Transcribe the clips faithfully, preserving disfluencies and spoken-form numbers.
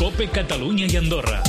COPE Catalunya i Andorra.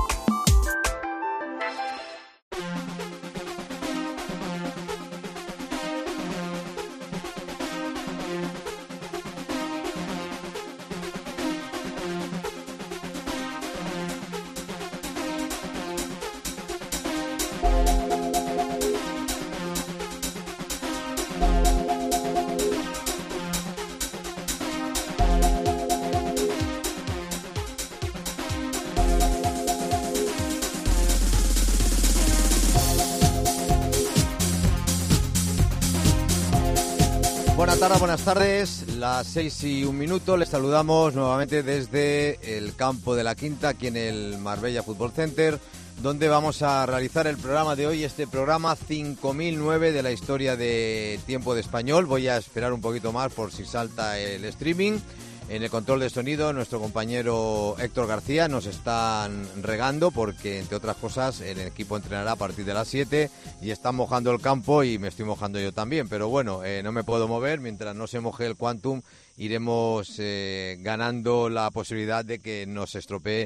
Buenas tardes, buenas tardes, las seis y un minuto, les saludamos nuevamente desde el campo de la Quinta, aquí en el Marbella Fútbol Center, donde vamos a realizar el programa de hoy, este programa cinco mil nueve de la historia de Tiempo de Español. Voy a esperar un poquito más por si salta el streaming. En el control de sonido, nuestro compañero Héctor García, nos están regando porque, entre otras cosas, el equipo entrenará a partir de las siete y están mojando el campo y me estoy mojando yo también. Pero bueno, eh, no me puedo mover. Mientras no se moje el Quantum, iremos eh, ganando la posibilidad de que nos estropee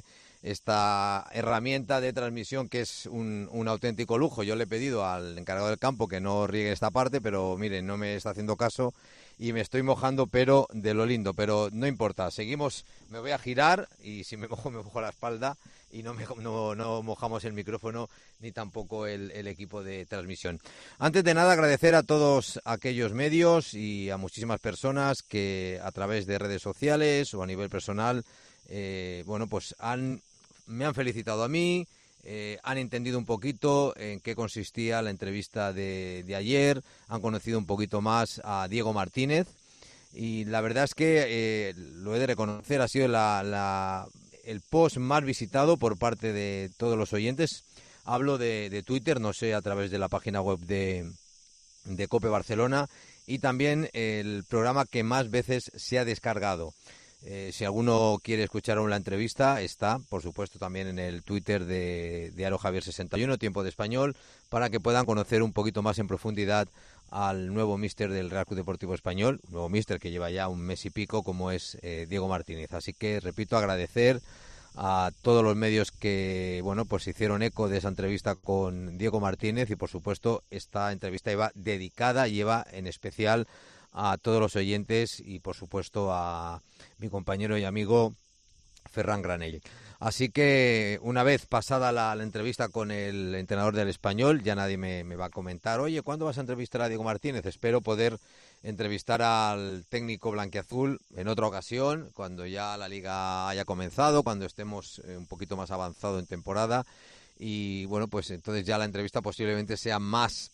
esta herramienta de transmisión que es un, un auténtico lujo. Yo le he pedido al encargado del campo que no riegue esta parte, pero miren, no me está haciendo caso. Y me estoy mojando, pero de lo lindo, pero no importa, seguimos, me voy a girar y si me mojo, me mojo la espalda y no, me, no, no mojamos el micrófono ni tampoco el, el equipo de transmisión. Antes de nada, agradecer a todos aquellos medios y a muchísimas personas que a través de redes sociales o a nivel personal, eh, bueno, pues han, me han felicitado a mí. Eh, han entendido un poquito en qué consistía la entrevista de, de ayer, han conocido un poquito más a Diego Martínez y la verdad es que, eh, lo he de reconocer, ha sido la, la, el post más visitado por parte de todos los oyentes. Hablo de, de Twitter, no sé, a través de la página web de, de COPE Barcelona, y también el programa que más veces se ha descargado. Eh, si alguno quiere escuchar aún la entrevista, está, por supuesto, también en el Twitter de, de Aro Javier sesenta y uno, Tiempo de Español, para que puedan conocer un poquito más en profundidad al nuevo míster del Real Club Deportivo Español, nuevo míster que lleva ya un mes y pico, como es eh, Diego Martínez. Así que, repito, agradecer a todos los medios que, bueno, pues hicieron eco de esa entrevista con Diego Martínez y, por supuesto, esta entrevista iba dedicada, lleva en especial a todos los oyentes y, por supuesto, a mi compañero y amigo Ferran Granell. Así que, una vez pasada la, la entrevista con el entrenador del Español, ya nadie me, me va a comentar, oye, ¿cuándo vas a entrevistar a Diego Martínez? Espero poder entrevistar al técnico blanquiazul en otra ocasión, cuando ya la Liga haya comenzado, cuando estemos eh, un poquito más avanzado en temporada. Y, bueno, pues entonces ya la entrevista posiblemente sea más,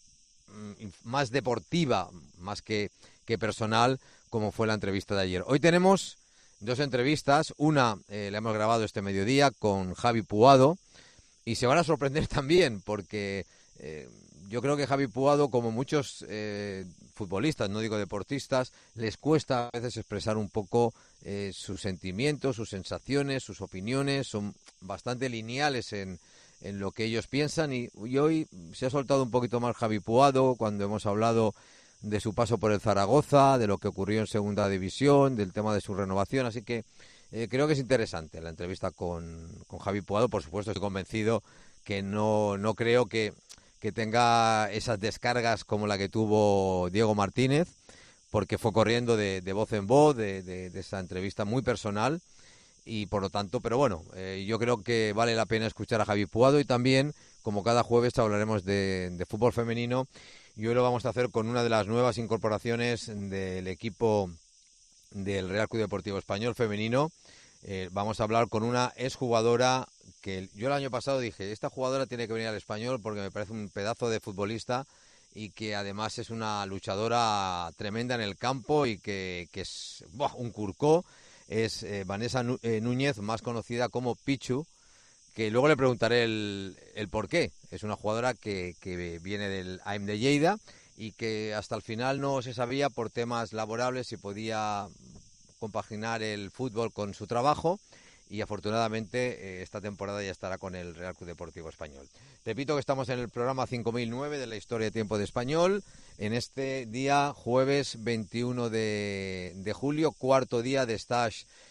más deportiva, más que que personal, como fue la entrevista de ayer. Hoy tenemos dos entrevistas, una eh, la hemos grabado este mediodía con Javi Puado, y se van a sorprender también, porque eh, yo creo que Javi Puado, como muchos eh, futbolistas, no digo deportistas, les cuesta a veces expresar un poco eh, sus sentimientos, sus sensaciones, sus opiniones, son bastante lineales en, en lo que ellos piensan, y, y hoy se ha soltado un poquito más Javi Puado cuando hemos hablado de su paso por el Zaragoza, de lo que ocurrió en Segunda División, del tema de su renovación, así que eh, creo que es interesante la entrevista con, con Javi Puado. Por supuesto, estoy convencido que no, no creo que, que tenga esas descargas como la que tuvo Diego Martínez, porque fue corriendo de, de voz en voz, de, de, de esa entrevista muy personal, y por lo tanto, pero bueno, eh, yo creo que vale la pena escuchar a Javi Puado, y también, como cada jueves, hablaremos de, de fútbol femenino. Y hoy lo vamos a hacer con una de las nuevas incorporaciones del equipo del Real Club Deportivo Español femenino. Eh, vamos a hablar con una exjugadora que yo el año pasado dije, esta jugadora tiene que venir al Español porque me parece un pedazo de futbolista y que además es una luchadora tremenda en el campo y que, que es ¡buah!, un curcó. Es eh, Vanessa Nú- eh, Núñez, más conocida como Pichu, que luego le preguntaré el, el por qué. Es una jugadora que, que viene del A E M de Lleida y que hasta el final no se sabía por temas laborables si podía compaginar el fútbol con su trabajo, y afortunadamente eh, esta temporada ya estará con el Real Club Deportivo Español. Repito que estamos en el programa cinco mil nueve de la historia de Tiempo de Español, en este día jueves veintiuno de, de julio, cuarto día de stage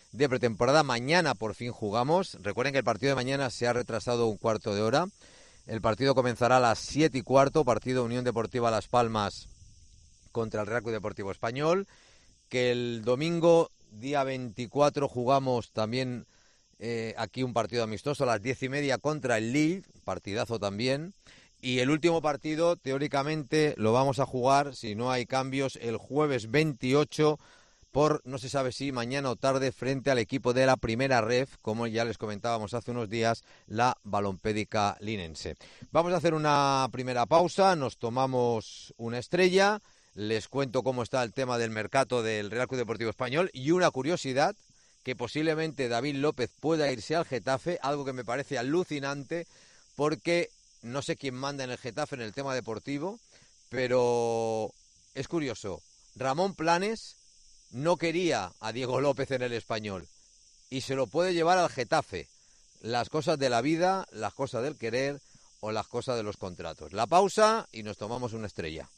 de pretemporada. Mañana por fin jugamos. Recuerden que el partido de mañana se ha retrasado un cuarto de hora. El partido comenzará a las siete y cuarto, partido Unión Deportiva Las Palmas contra el Real Club Deportivo Español. Que el domingo, día veinticuatro, jugamos también eh, aquí un partido amistoso a las diez y media contra el Lille, partidazo también. Y el último partido, teóricamente, lo vamos a jugar, si no hay cambios, el jueves veintiocho, por, no se sabe si mañana o tarde, frente al equipo de la Primera Ref, como ya les comentábamos hace unos días, la Balompédica Linense. Vamos a hacer una primera pausa, nos tomamos una estrella. Les cuento cómo está el tema del mercado del Real Club Deportivo Español y una curiosidad, que posiblemente David López pueda irse al Getafe, algo que me parece alucinante porque no sé quién manda en el Getafe en el tema deportivo, pero es curioso. Ramón Planes no quería a Diego López en el Español y se lo puede llevar al Getafe. Las cosas de la vida, las cosas del querer o las cosas de los contratos. La pausa y nos tomamos una estrella.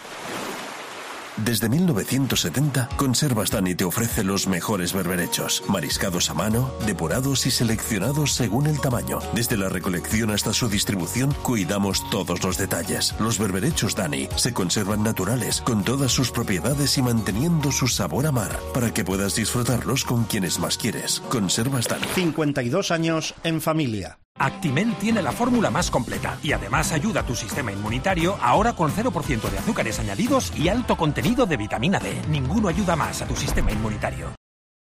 Desde mil novecientos setenta, Conservas Dani te ofrece los mejores berberechos, mariscados a mano, depurados y seleccionados según el tamaño. Desde la recolección hasta su distribución, cuidamos todos los detalles. Los berberechos Dani se conservan naturales, con todas sus propiedades y manteniendo su sabor a mar, para que puedas disfrutarlos con quienes más quieres. Conservas Dani. cincuenta y dos años en familia. Actimel tiene la fórmula más completa y además ayuda a tu sistema inmunitario, ahora con cero por ciento de azúcares añadidos y alto contenido de vitamina D. Ninguno ayuda más a tu sistema inmunitario.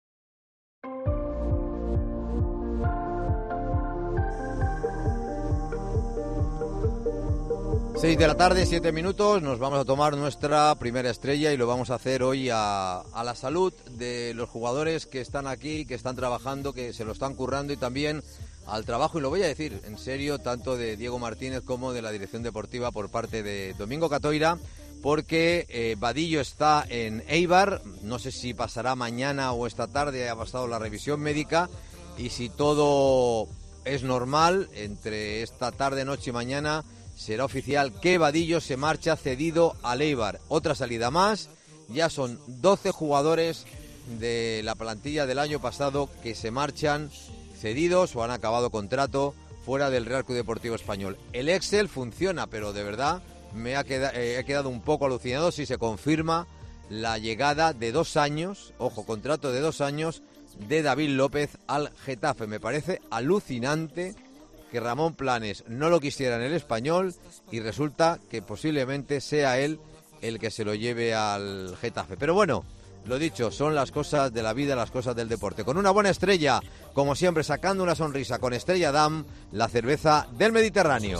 Seis de la tarde, siete minutos, nos vamos a tomar nuestra primera estrella y lo vamos a hacer hoy a, a la salud de los jugadores que están aquí, que están trabajando, que se lo están currando y también al trabajo, y lo voy a decir en serio, tanto de Diego Martínez como de la dirección deportiva por parte de Domingo Catoira, porque eh, Vadillo está en Eibar, no sé si pasará mañana o esta tarde, ha pasado la revisión médica, y si todo es normal, entre esta tarde, noche y mañana será oficial que Vadillo se marcha cedido al Eibar. Otra salida más, ya son doce jugadores de la plantilla del año pasado que se marchan cedidos o han acabado contrato fuera del Real Club Deportivo Español. El Excel funciona, pero de verdad me ha quedado, eh, he quedado un poco alucinado si se confirma la llegada de dos años, ojo, contrato de dos años de David López al Getafe. Me parece alucinante que Ramón Planes no lo quisiera en el Español y resulta que posiblemente sea él el que se lo lleve al Getafe. Pero bueno, lo dicho, son las cosas de la vida, las cosas del deporte. Con una buena estrella, como siempre, sacando una sonrisa con Estrella Damm, la cerveza del Mediterráneo.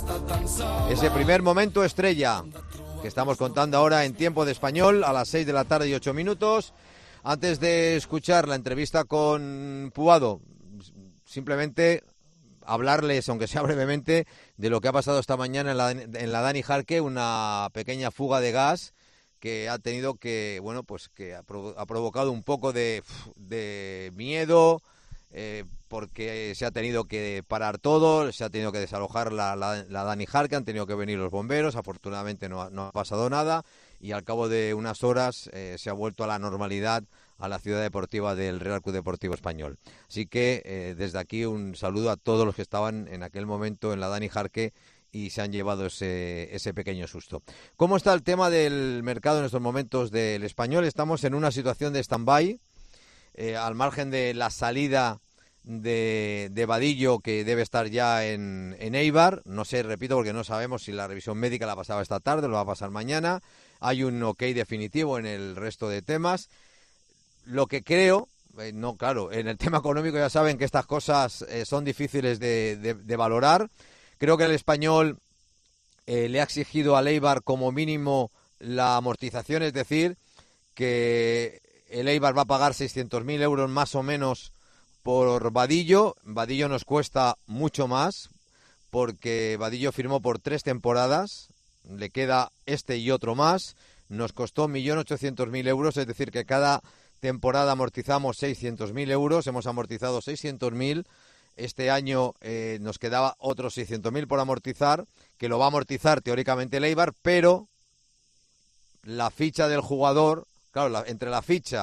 Ese primer momento estrella que estamos contando ahora en tiempo de español a las seis de la tarde y ocho minutos. Antes de escuchar la entrevista con Puado, simplemente hablarles, aunque sea brevemente, de lo que ha pasado esta mañana en la, en la Dani Jarque, una pequeña fuga de gas que ha tenido que, bueno, pues que ha, provo- ha provocado un poco de, de miedo, eh, porque se ha tenido que parar todo, se ha tenido que desalojar la, la, la Dani Jarque, han tenido que venir los bomberos, afortunadamente no ha, no ha pasado nada, y al cabo de unas horas eh, se ha vuelto a la normalidad a la ciudad deportiva del Real Club Deportivo Español. Así que eh, desde aquí un saludo a todos los que estaban en aquel momento en la Dani Jarque y se han llevado ese, ese pequeño susto. ¿Cómo está el tema del mercado en estos momentos del Español? Estamos en una situación de stand-by, eh, al margen de la salida de, de Vadillo, que debe estar ya en, en Eibar. No sé, repito, porque no sabemos si la revisión médica la pasaba esta tarde o lo va a pasar mañana. Hay un ok definitivo en el resto de temas. Lo que creo, eh, no, claro, en el tema económico ya saben que estas cosas eh, son difíciles de, de, de valorar. Creo que el Español eh, le ha exigido al Eibar como mínimo la amortización, es decir, que el Eibar va a pagar seiscientos mil euros más o menos por Vadillo. Vadillo nos cuesta mucho más porque Vadillo firmó por tres temporadas, le queda este y otro más, nos costó un millón ochocientos mil euros, es decir, que cada temporada amortizamos seiscientos mil euros, hemos amortizado seiscientos mil. Este año eh, nos quedaba otros seiscientos mil por amortizar, que lo va a amortizar teóricamente el Eibar, pero la ficha del jugador, claro, la, entre la ficha,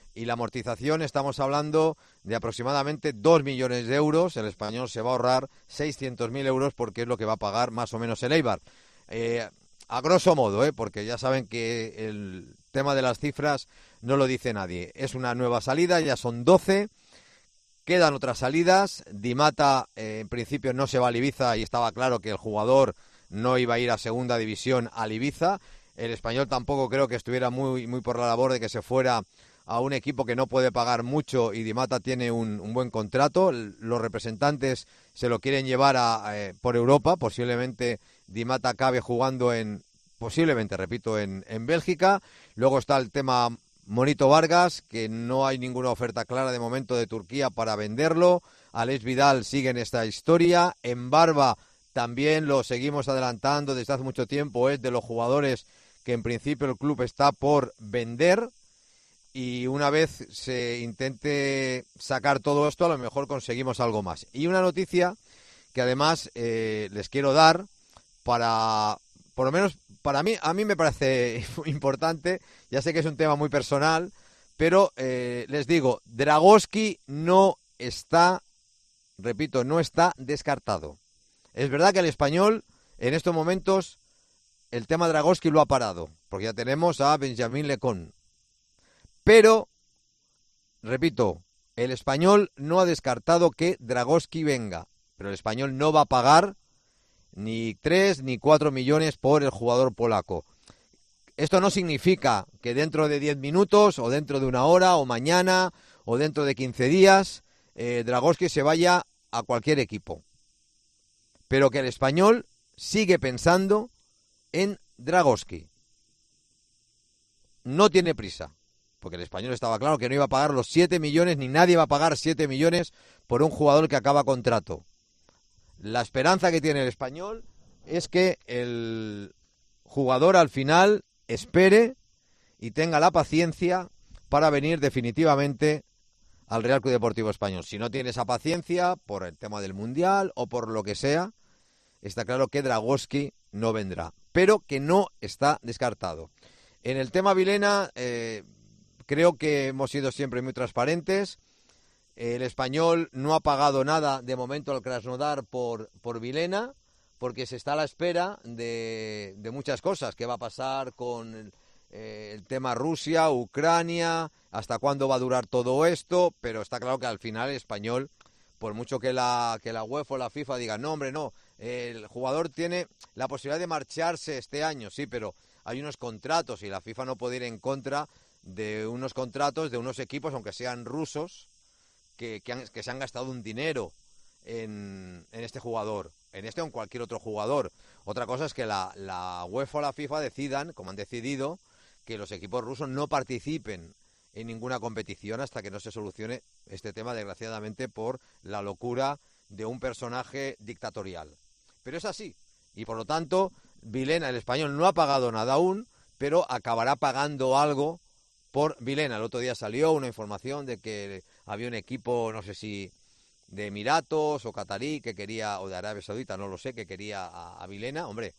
y la amortización estamos hablando de aproximadamente dos millones de euros. El Español se va a ahorrar seiscientos mil euros porque es lo que va a pagar más o menos el Eibar. Eh, a grosso modo, ¿eh? Porque ya saben que el tema de las cifras no lo dice nadie. Es una nueva salida, ya son doce. Quedan otras salidas. Di Mata, eh, en principio, no se va al Ibiza y estaba claro que el jugador no iba a ir a segunda división al Ibiza. El Español tampoco creo que estuviera muy, muy por la labor de que se fuera a un equipo que no puede pagar mucho y Di Mata tiene un, un buen contrato. Los representantes se lo quieren llevar a, eh, por Europa. Posiblemente Di Mata acabe jugando en, posiblemente, repito, en, en Bélgica. Luego está el tema Monito Vargas, que no hay ninguna oferta clara de momento de Turquía para venderlo. Alex Vidal sigue en esta historia. En Barba también lo seguimos adelantando desde hace mucho tiempo. Es de los jugadores que en principio el club está por vender. Y una vez se intente sacar todo esto, a lo mejor conseguimos algo más. Y una noticia que además eh, les quiero dar para, por lo menos para mí, a mí me parece importante. Ya sé que es un tema muy personal, pero eh, les digo, Dragoschi no está, repito, no está descartado. Es verdad que el Español, en estos momentos, el tema Dragoschi lo ha parado, porque ya tenemos a Benjamín Lecón. Pero, repito, el Español no ha descartado que Dragoschi venga, pero el Español no va a pagar ni tres ni cuatro millones por el jugador polaco. Esto no significa que dentro de diez minutos, o dentro de una hora, o mañana, o dentro de quince días, eh, Dragoschi se vaya a cualquier equipo. Pero que el Español sigue pensando en Dragoschi. No tiene prisa, porque el Español estaba claro que no iba a pagar los siete millones, ni nadie va a pagar siete millones por un jugador que acaba contrato. La esperanza que tiene el Español es que el jugador al final espere y tenga la paciencia para venir definitivamente al Real Club Deportivo Español. Si no tiene esa paciencia, por el tema del Mundial o por lo que sea, está claro que Dragoschi no vendrá, pero que no está descartado. En el tema Vilena, eh, creo que hemos sido siempre muy transparentes. El Español no ha pagado nada de momento al Krasnodar por, por Vilena, porque se está a la espera de, de muchas cosas. ¿Qué va a pasar con el, eh, el tema Rusia, Ucrania? ¿Hasta cuándo va a durar todo esto? Pero está claro que al final el Español, por mucho que la, que la UEFA o la FIFA digan, no, hombre, no, el jugador tiene la posibilidad de marcharse este año, sí, pero hay unos contratos y la FIFA no puede ir en contra de unos contratos de unos equipos, aunque sean rusos, que, que, han, que se han gastado un dinero en, en este jugador, en este o en cualquier otro jugador. Otra cosa es que la, la UEFA o la FIFA decidan, como han decidido, que los equipos rusos no participen en ninguna competición hasta que no se solucione este tema, desgraciadamente, por la locura de un personaje dictatorial. Pero es así, y por lo tanto, Vilena, el Español, no ha pagado nada aún, pero acabará pagando algo por Vilena. El otro día salió una información de que había un equipo, no sé si de Emiratos o Qatarí, que quería, o de Arabia Saudita, no lo sé, que quería a, a Vilena. Hombre,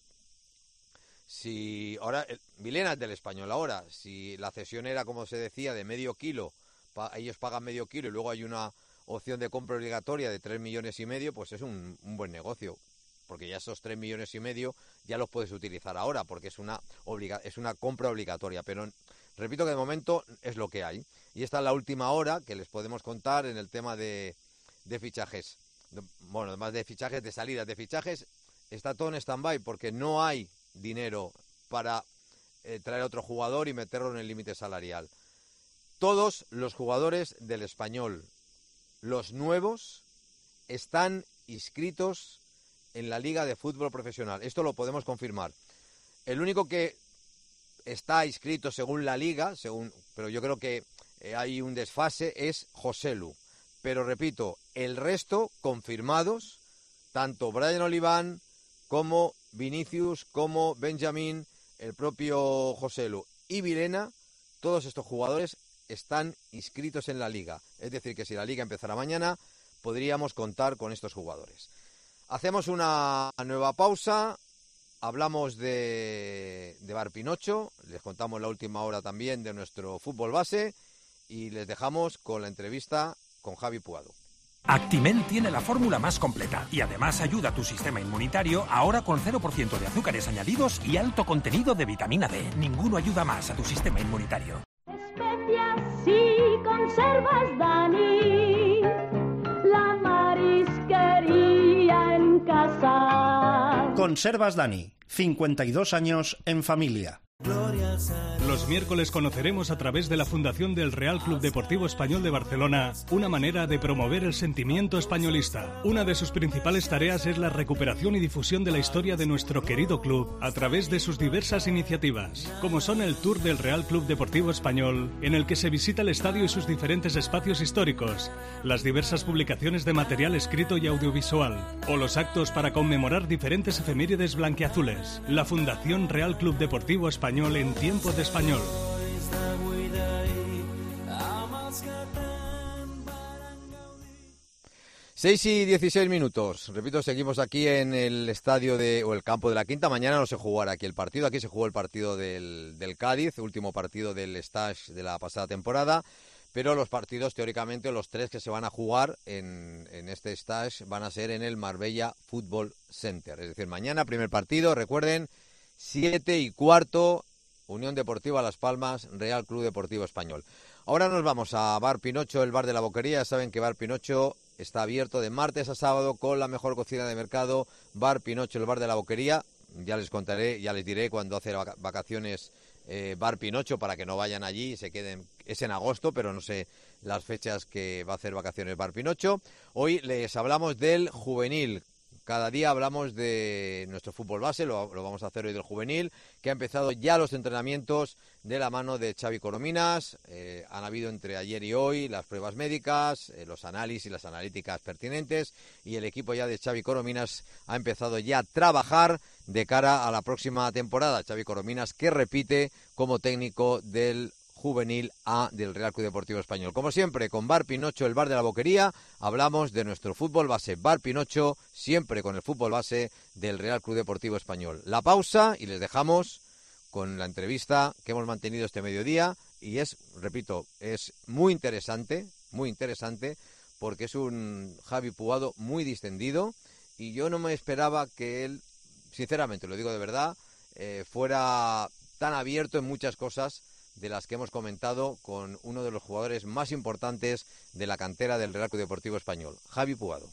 si ahora, el, Vilena es del Español ahora, si la cesión era, como se decía, de medio kilo, pa, ellos pagan medio kilo y luego hay una opción de compra obligatoria de tres millones y medio, pues es un, un buen negocio, porque ya esos tres millones y medio ya los puedes utilizar ahora, porque es una obliga, es una compra obligatoria, pero repito que de momento es lo que hay. Y esta es la última hora que les podemos contar en el tema de, de fichajes. Bueno, además de fichajes, de salidas de fichajes, está todo en stand-by porque no hay dinero para eh, traer otro jugador y meterlo en el límite salarial. Todos los jugadores del Español, los nuevos, están inscritos en la Liga de Fútbol Profesional. Esto lo podemos confirmar. El único que está inscrito según la Liga, según, pero yo creo que eh, hay un desfase, es Joselu. Pero repito, el resto confirmados, tanto Brian Oliván como Vinicius, como Benjamín, el propio Joselu y Vilena, todos estos jugadores están inscritos en la Liga. Es decir, que si la Liga empezara mañana, podríamos contar con estos jugadores. Hacemos una nueva pausa, hablamos de, de Bar Pinocho, les contamos la última hora también de nuestro fútbol base y les dejamos con la entrevista con Javi Puado. Actimel tiene la fórmula más completa y además ayuda a tu sistema inmunitario ahora con cero por ciento de azúcares añadidos y alto contenido de vitamina D. Ninguno ayuda más a tu sistema inmunitario. Especias y conservas, Dani, la marisquería en casa. Conservas Dani, cincuenta y dos años en familia. Los miércoles conoceremos a través de la Fundación del Real Club Deportivo Español de Barcelona una manera de promover el sentimiento españolista. Una de sus principales tareas es la recuperación y difusión de la historia de nuestro querido club a través de sus diversas iniciativas, como son el Tour del Real Club Deportivo Español, en el que se visita el estadio y sus diferentes espacios históricos, las diversas publicaciones de material escrito y audiovisual, o los actos para conmemorar diferentes efemérides blanquiazules. La Fundación Real Club Deportivo Español en tiempo de español. seis y dieciséis minutos. Repito, seguimos aquí en el estadio de, o el campo de la Quinta. Mañana no se jugará aquí el partido. Aquí se jugó el partido del, del Cádiz, último partido del stage de la pasada temporada. Pero los partidos, teóricamente, los tres que se van a jugar en, en este stage van a ser en el Marbella Football Center. Es decir, mañana, primer partido, recuerden, siete y cuarto, Unión Deportiva Las Palmas, Real Club Deportivo Español. Ahora nos vamos a Bar Pinocho, el bar de la Boquería. Ya saben que Bar Pinocho está abierto de martes a sábado con la mejor cocina de mercado. Bar Pinocho, el bar de la Boquería. Ya les contaré, ya les diré cuando hace vacaciones eh, Bar Pinocho para que no vayan allí y se queden. Es en agosto, pero no sé las fechas que va a hacer vacaciones Bar Pinocho. Hoy les hablamos del juvenil. Cada día hablamos de nuestro fútbol base, lo, lo vamos a hacer hoy del juvenil, que ha empezado ya los entrenamientos de la mano de Xavi Corominas. Eh, han habido entre ayer y hoy las pruebas médicas, eh, los análisis y las analíticas pertinentes, y el equipo ya de Xavi Corominas ha empezado ya a trabajar de cara a la próxima temporada. Xavi Corominas, que repite como técnico del Juvenil A del Real Club Deportivo Español. Como siempre, con Bar Pinocho, el bar de la Boquería, hablamos de nuestro fútbol base. Bar Pinocho, siempre con el fútbol base del Real Club Deportivo Español. La pausa y les dejamos con la entrevista que hemos mantenido este mediodía, y es, repito, es muy interesante, muy interesante, porque es un Javi Puado muy distendido, y yo no me esperaba que él, sinceramente, lo digo de verdad, eh, fuera tan abierto en muchas cosas de las que hemos comentado con uno de los jugadores más importantes de la cantera del Real Club Deportivo Español, Javi Puado.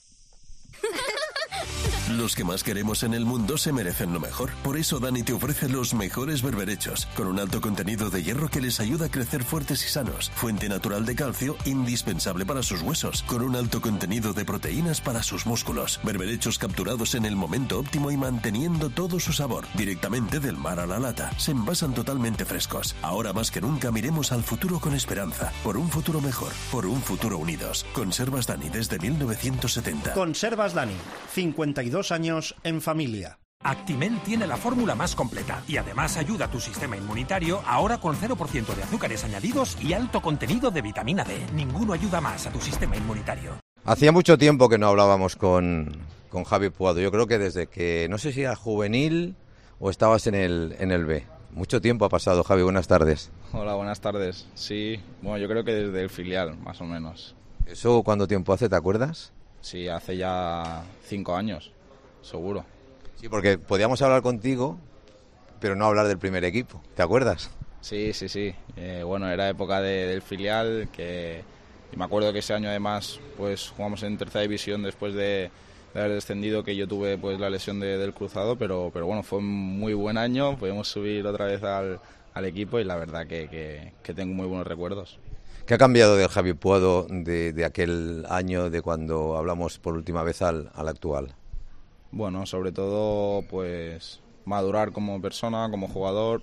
Los que más queremos en el mundo se merecen lo mejor. Por eso Dani te ofrece los mejores berberechos, con un alto contenido de hierro que les ayuda a crecer fuertes y sanos. Fuente natural de calcio, indispensable para sus huesos, con un alto contenido de proteínas para sus músculos. Berberechos capturados en el momento óptimo y manteniendo todo su sabor. Directamente del mar a la lata. Se envasan totalmente frescos. Ahora más que nunca miremos al futuro con esperanza. Por un futuro mejor. Por un futuro unidos. Conservas Dani desde mil novecientos setenta. Conservas Dani, cincuenta y dos años en familia. Actimel tiene la fórmula más completa y además ayuda a tu sistema inmunitario ahora con cero por ciento de azúcares añadidos y alto contenido de vitamina D. Ninguno ayuda más a tu sistema inmunitario. Hacía mucho tiempo que no hablábamos con, con Javi Puado. Yo creo que desde que, no sé si era juvenil o estabas en el, en el B. Mucho tiempo ha pasado, Javi. Buenas tardes. Hola, buenas tardes. Sí, bueno, yo creo que desde el filial, más o menos. ¿Eso cuánto tiempo hace, te acuerdas? Sí, hace ya cinco años. Seguro. Sí, porque podíamos hablar contigo, pero no hablar del primer equipo, ¿te acuerdas? Sí, sí, sí. Eh, bueno, era época de, del filial, que y me acuerdo que ese año además pues jugamos en tercera división después de, de haber descendido, que yo tuve pues la lesión de, del cruzado, pero, pero bueno, fue un muy buen año, pudimos subir otra vez al, al equipo y la verdad que, que, que tengo muy buenos recuerdos. ¿Qué ha cambiado del Javi Puado de, de aquel año, de cuando hablamos por última vez al, al actual? Bueno, sobre todo, pues madurar como persona, como jugador.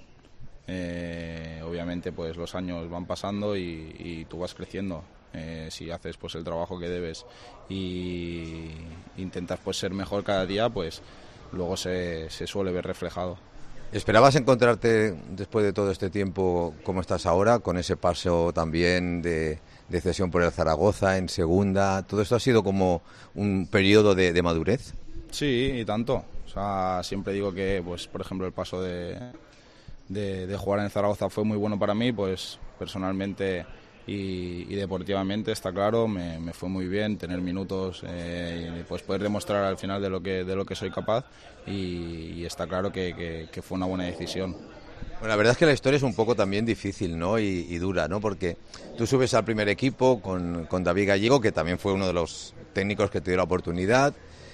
Eh, obviamente, pues los años van pasando y, y tú vas creciendo. Eh, si haces pues el trabajo que debes y intentas pues ser mejor cada día, pues luego se, se suele ver reflejado. ¿Esperabas encontrarte después de todo este tiempo como estás ahora, con ese paso también de, de cesión por el Zaragoza en segunda? ¿Todo esto ha sido como un periodo de, de madurez? Sí, y tanto. O sea, siempre digo que, pues, por ejemplo, el paso de, de, de jugar en Zaragoza fue muy bueno para mí, pues personalmente y, y deportivamente está claro, me, me fue muy bien tener minutos, eh, pues poder demostrar al final de lo que, de lo que soy capaz y, y está claro que, que, que fue una buena decisión. Bueno, la verdad es que la historia es un poco también difícil, ¿no? Y, y dura, ¿no? Porque tú subes al primer equipo con, con David Gallego, que también fue uno de los técnicos que te dio la oportunidad,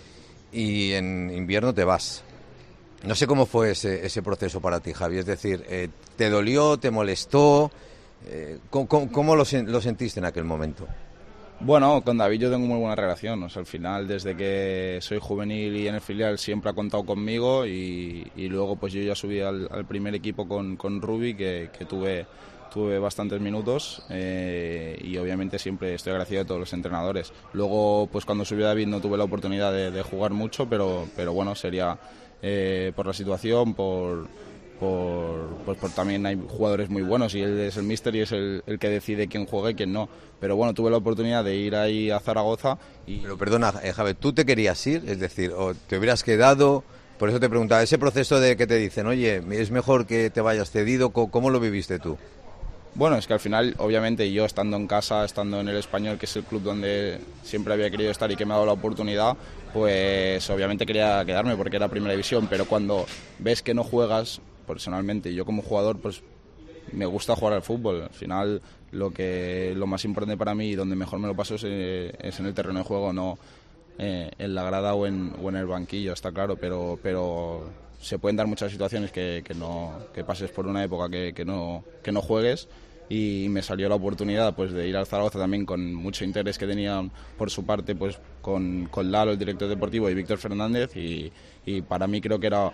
y en invierno te vas. No sé cómo fue ese, ese proceso para ti, Javi. Es decir, eh, ¿te dolió, te molestó? Eh, ¿Cómo, cómo, cómo lo, lo sentiste en aquel momento? Bueno, con David yo tengo muy buena relación. O sea, al final, desde que soy juvenil y en el filial, siempre ha contado conmigo y, y luego pues yo ya subí al, al primer equipo con, con Rubi, que, que tuve, tuve bastantes minutos eh, y obviamente siempre estoy agradecido a todos los entrenadores. Luego, pues cuando subió David no tuve la oportunidad de, de jugar mucho, pero, pero bueno, sería eh, por la situación, por... Por, pues por también hay jugadores muy buenos y él es el míster y es el, el que decide quién juega y quién no. Pero bueno, tuve la oportunidad de ir ahí a Zaragoza y... Pero perdona, eh, Javier, ¿tú te querías ir? Es decir, ¿o te hubieras quedado? Por eso te preguntaba, ese proceso de que te dicen, oye, es mejor que te vayas cedido, ¿cómo lo viviste tú? Bueno, es que al final, obviamente, yo estando en casa, estando en el Español, que es el club donde siempre había querido estar y que me ha dado la oportunidad, pues obviamente quería quedarme porque era primera división, pero cuando ves que no juegas... Personalmente, yo como jugador, pues me gusta jugar al fútbol. Al final, lo que lo más importante para mí y donde mejor me lo paso es, eh, es en el terreno de juego, no eh, en la grada o en, o en el banquillo, está claro. Pero, pero se pueden dar muchas situaciones que, que no que pases por una época que, que no que no juegues. Y me salió la oportunidad pues de ir al Zaragoza también con mucho interés que tenía por su parte pues con, con Lalo, el director deportivo, y Víctor Fernández. Y, y para mí creo que era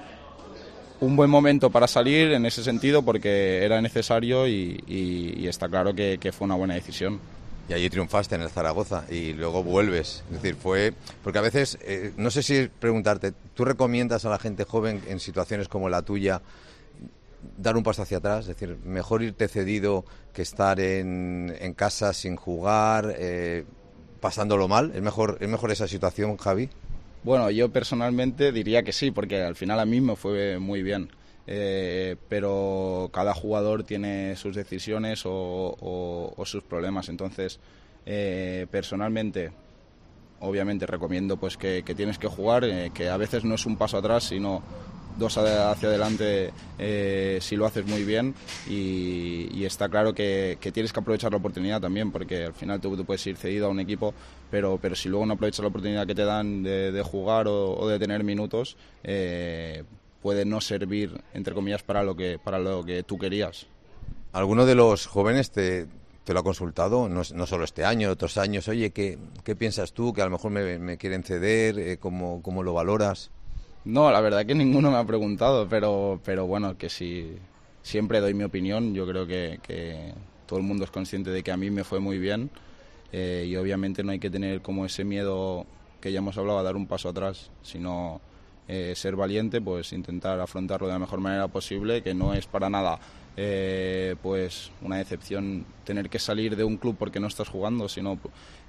un buen momento para salir en ese sentido porque era necesario y, y, y está claro que, que fue una buena decisión. Y allí triunfaste en el Zaragoza y luego vuelves. Es decir, fue... Porque a veces, eh, no sé si preguntarte, ¿tú recomiendas a la gente joven en situaciones como la tuya dar un paso hacia atrás? Es decir, mejor irte cedido que estar en, en casa sin jugar, eh, pasándolo mal. ¿Es mejor, ¿Es mejor esa situación, Javi? Bueno, yo personalmente diría que sí, porque al final a mí me fue muy bien. Eh, pero cada jugador tiene sus decisiones o, o, o sus problemas. Entonces, eh, personalmente, obviamente recomiendo pues que, que tienes que jugar, eh, que a veces no es un paso atrás, sino dos hacia adelante eh, si lo haces muy bien y, y está claro que, que tienes que aprovechar la oportunidad también, porque al final tú, tú puedes ir cedido a un equipo, pero, pero si luego no aprovechas la oportunidad que te dan de, de jugar o, o de tener minutos, eh, puede no servir, entre comillas, para lo que para lo que tú querías. ¿Alguno de los jóvenes te, te lo ha consultado? No, no solo este año, otros años. Oye, ¿qué, qué piensas tú? Que a lo mejor me, me quieren ceder. Eh, ¿cómo, ¿Cómo lo valoras? No, la verdad que ninguno me ha preguntado, pero, pero bueno, que si siempre doy mi opinión. Yo creo que, que todo el mundo es consciente de que a mí me fue muy bien eh, y obviamente no hay que tener como ese miedo que ya hemos hablado a dar un paso atrás, sino eh, ser valiente, pues intentar afrontarlo de la mejor manera posible, que no es para nada eh, pues una decepción tener que salir de un club porque no estás jugando, sino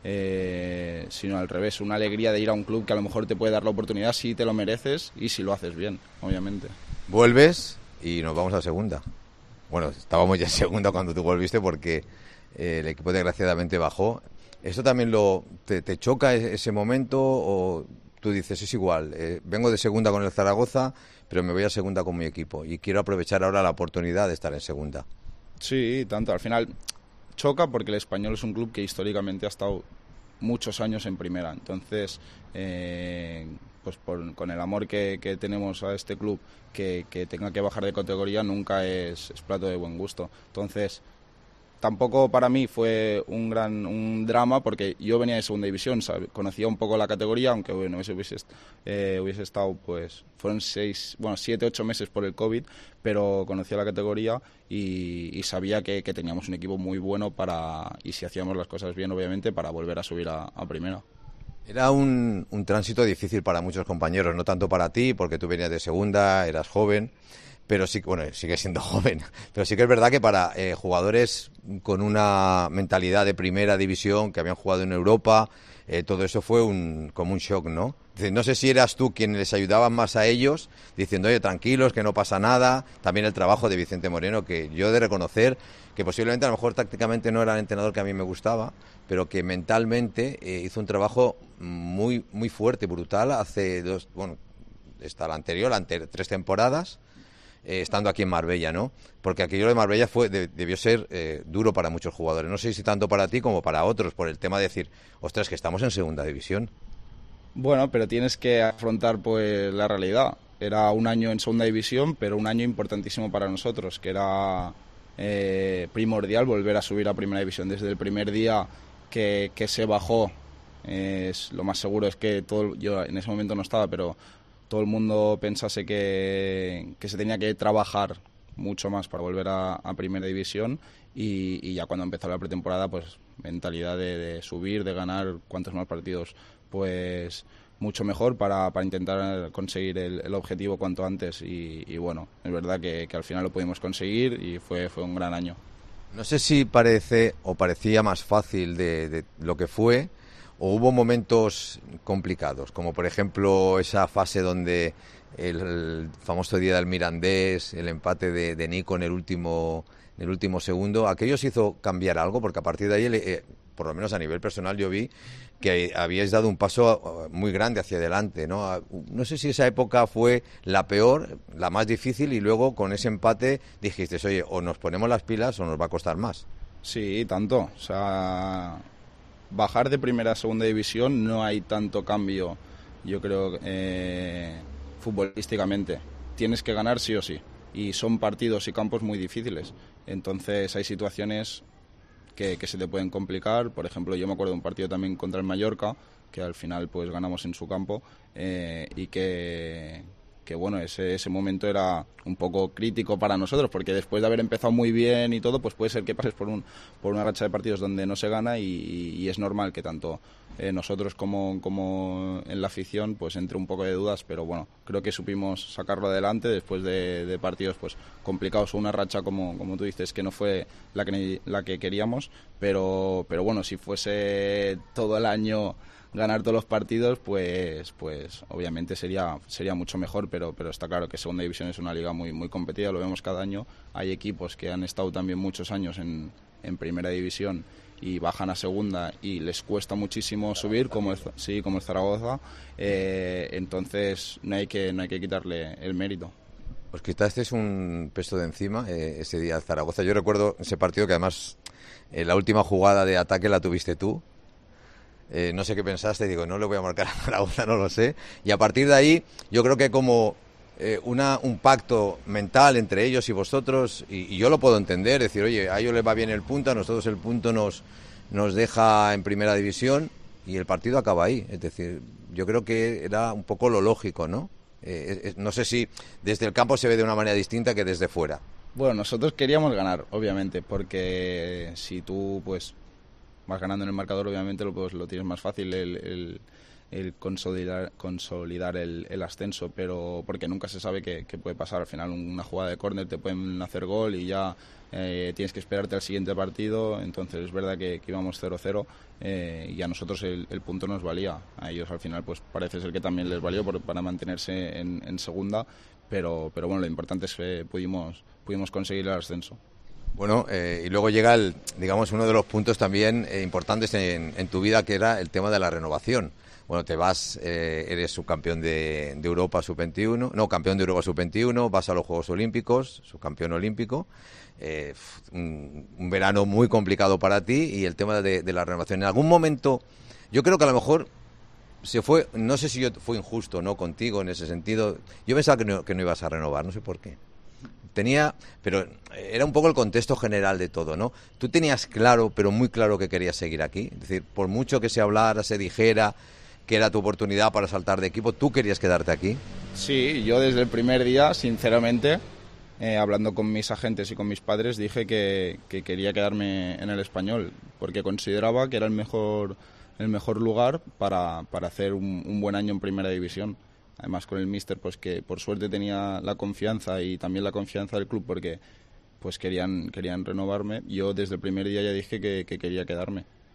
Eh, sino al revés, una alegría de ir a un club que a lo mejor te puede dar la oportunidad si te lo mereces y si lo haces bien, obviamente. Vuelves y nos vamos a segunda. Bueno, estábamos ya en segunda cuando tú volviste porque eh, el equipo desgraciadamente bajó. ¿Esto también lo te, te choca ese momento o tú dices es igual, eh, vengo de segunda con el Zaragoza, pero me voy a segunda con mi equipo y quiero aprovechar ahora la oportunidad de estar en segunda? Sí, tanto, al final choca porque el Español es un club que históricamente ha estado muchos años en primera, entonces eh, pues por, con el amor que, que tenemos a este club, que, que tenga que bajar de categoría nunca es, es plato de buen gusto. Entonces tampoco para mí fue un gran un drama porque yo venía de segunda división, ¿sabe? Conocía un poco la categoría, aunque bueno, hubiese, hubiese, eh, hubiese estado, pues fueron seis, bueno, siete, ocho meses por el COVID, pero conocía la categoría y, y sabía que, que teníamos un equipo muy bueno para, y si hacíamos las cosas bien, obviamente, para volver a subir a, a primera. Era un, un tránsito difícil para muchos compañeros, no tanto para ti, porque tú venías de segunda, eras joven, pero sí, bueno, sigue siendo joven, pero sí que es verdad que para eh, jugadores con una mentalidad de primera división, que habían jugado en Europa, eh, todo eso fue un, como un shock, ¿no? Dice, no sé si eras tú quien les ayudaba más a ellos, diciendo, oye, tranquilos, que no pasa nada. También el trabajo de Vicente Moreno, que yo he de reconocer que posiblemente a lo mejor tácticamente no era el entrenador que a mí me gustaba, pero que mentalmente eh, hizo un trabajo muy muy fuerte, brutal, hace dos, bueno, está la anterior, ante tres temporadas, eh, estando aquí en Marbella, ¿no? Porque aquello de Marbella fue de, debió ser eh, duro para muchos jugadores, no sé si tanto para ti como para otros, por el tema de decir, ostras, que estamos en segunda división. Bueno, pero tienes que afrontar pues la realidad. Era un año en segunda división, pero un año importantísimo para nosotros, que era eh, primordial volver a subir a primera división. Desde el primer día que, que se bajó, eh, es, lo más seguro es que todo, yo en ese momento no estaba, pero todo el mundo pensase que, que se tenía que trabajar mucho más para volver a, a primera división y, y ya cuando empezó la pretemporada, pues mentalidad de, de subir, de ganar cuantos más partidos, pues mucho mejor para, para intentar conseguir el, el objetivo cuanto antes y, y bueno, es verdad que, que al final lo pudimos conseguir y fue, fue un gran año. No sé si parece o parecía más fácil de, de lo que fue o hubo momentos complicados, como por ejemplo esa fase donde el, el famoso día del Mirandés, el empate de, de Nico en el último en el último segundo, ¿aquello os hizo cambiar algo? Porque a partir de ahí, eh, por lo menos a nivel personal, yo vi que habíais dado un paso muy grande hacia adelante, ¿no? No sé si esa época fue la peor, la más difícil, y luego con ese empate dijiste, oye, o nos ponemos las pilas o nos va a costar más. Sí, tanto. O sea, bajar de primera a segunda división no hay tanto cambio, yo creo, eh, futbolísticamente. Tienes que ganar sí o sí. Y son partidos y campos muy difíciles. Entonces hay situaciones que, que se te pueden complicar. Por ejemplo, yo me acuerdo de un partido también contra el Mallorca, que al final pues ganamos en su campo, eh, y que, que bueno, ese, ese momento era un poco crítico para nosotros, porque después de haber empezado muy bien y todo, pues puede ser que pases por un por una racha de partidos donde no se gana y, y es normal que tanto eh, nosotros como, como en la afición pues entre un poco de dudas, pero bueno, creo que supimos sacarlo adelante después de, de partidos pues complicados o una racha como, como tú dices que no fue la que, la que queríamos, pero, pero bueno, si fuese todo el año ganar todos los partidos, pues pues obviamente sería sería mucho mejor, pero pero está claro que segunda división es una liga muy muy competida, lo vemos cada año. Hay equipos que han estado también muchos años en, en primera división y bajan a segunda y les cuesta muchísimo subir, como el, sí, como el Zaragoza, eh, entonces no hay que no hay que quitarle el mérito. Os quitasteis un peso de encima eh, ese día al Zaragoza. Yo recuerdo ese partido que además eh, la última jugada de ataque la tuviste tú. Eh, no sé qué pensaste, digo, no le voy a marcar a Zaragoza, no lo sé. Y a partir de ahí, yo creo que como eh, una, un pacto mental entre ellos y vosotros, y, y yo lo puedo entender, decir, oye, a ellos les va bien el punto, a nosotros el punto nos, nos deja en primera división y el partido acaba ahí. Es decir, yo creo que era un poco lo lógico, ¿no? Eh, eh, no sé si desde el campo se ve de una manera distinta que desde fuera. Bueno, nosotros queríamos ganar, obviamente, porque si tú, pues, vas ganando en el marcador, obviamente lo, pues, lo tienes más fácil el, el, el consolidar, consolidar el, el ascenso, pero porque nunca se sabe qué, qué puede pasar. Al final una jugada de córner te pueden hacer gol y ya eh, tienes que esperarte al siguiente partido. Entonces es verdad que, que íbamos cero cero eh, y a nosotros el, el punto nos valía. A ellos al final pues parece ser que también les valió por, para mantenerse en, en segunda, pero, pero bueno, lo importante es que pudimos, pudimos conseguir el ascenso. Bueno, eh, y luego llega, el, digamos, uno de los puntos también eh, importantes en, en tu vida, que era el tema de la renovación. Bueno, te vas, eh, eres subcampeón de, de Europa sub veintiuno, no, campeón de Europa sub veintiuno, vas a los Juegos Olímpicos, subcampeón olímpico, eh, un, un verano muy complicado para ti y el tema de, de la renovación. En algún momento, yo creo que a lo mejor se fue, no sé si yo fue injusto, ¿no?, contigo en ese sentido. Yo pensaba que no, que no ibas a renovar, no sé por qué. Tenía, pero era un poco el contexto general de todo, ¿no? Tú tenías claro, pero muy claro que querías seguir aquí. Es decir, por mucho que se hablara, se dijera que era tu oportunidad para saltar de equipo, ¿tú querías quedarte aquí? Sí, yo desde el primer día, sinceramente, eh, hablando con mis agentes y con mis padres, dije que, que quería quedarme en el Español, porque consideraba que era el mejor, el mejor lugar para, para hacer un, un buen año en primera división. Además con el míster, pues que por suerte tenía la confianza y también la confianza del club porque pues querían querían renovarme. Yo desde el primer día ya dije que, que quería quedarme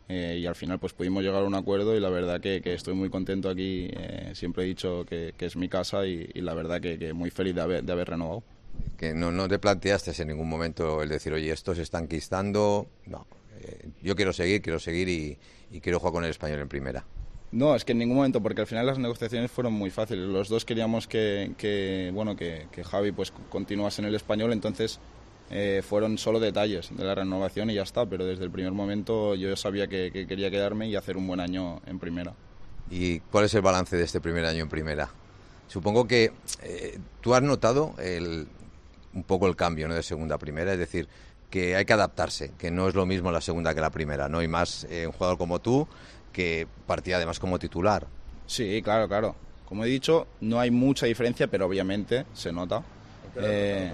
eh, y al final pues pudimos llegar a un acuerdo y la verdad que, que estoy muy contento aquí, eh, siempre he dicho que, que es mi casa y, y la verdad que, que muy feliz de haber, de haber renovado. Que no, no te planteaste en ningún momento el decir, oye, esto se está enquistando, no, eh, yo quiero seguir, quiero seguir y, y quiero jugar con el Español en primera. No, es que en ningún momento, porque al final las negociaciones fueron muy fáciles. Los dos queríamos que, que bueno, que, que Javi pues continuase en el Español, entonces eh, fueron solo detalles de la renovación y ya está. Pero desde el primer momento yo sabía que, que quería quedarme y hacer un buen año en primera. ¿Y cuál es el balance de este primer año en primera? Supongo que eh, tú has notado el, un poco el cambio, ¿no?, de segunda a primera, es decir, que hay que adaptarse, que no es lo mismo la segunda que la primera, ¿no? Y más eh, un jugador como tú, que partía además como titular. Sí, claro, claro. Como he dicho, no hay mucha diferencia, pero obviamente se nota. Eh,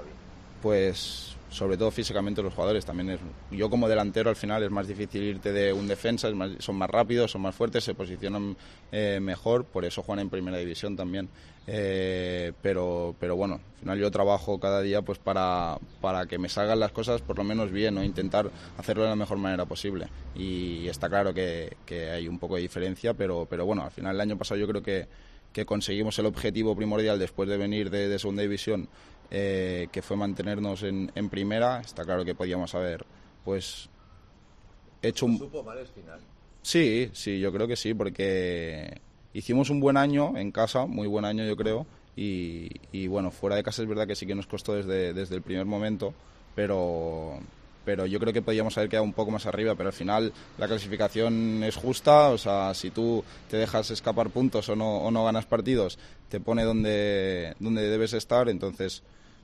pues sobre todo físicamente los jugadores también es. Yo como delantero al final es más difícil irte de un defensa, es más, son más rápidos, son más fuertes, se posicionan eh, mejor, por eso juegan en primera división también. Eh, pero pero bueno, al final yo trabajo cada día pues para, para que me salgan las cosas por lo menos bien, ¿no? Intentar hacerlo de la mejor manera posible y está claro que, que hay un poco de diferencia, pero, pero bueno, al final el año pasado yo creo que, que conseguimos el objetivo primordial después de venir de, de segunda división, eh, que fue mantenernos en, en primera. Está claro que podíamos haber pues hecho un... ¿Supo mal el final? Sí, sí, yo creo que sí, porque hicimos un buen año en casa, muy buen año yo creo, y, y bueno, fuera de casa es verdad que sí que nos costó desde, desde el primer momento, pero, pero yo creo que podíamos haber quedado un poco más arriba, pero al final la clasificación es justa, o sea, si tú te dejas escapar puntos o no, o no ganas partidos, te pone donde, donde debes estar, entonces...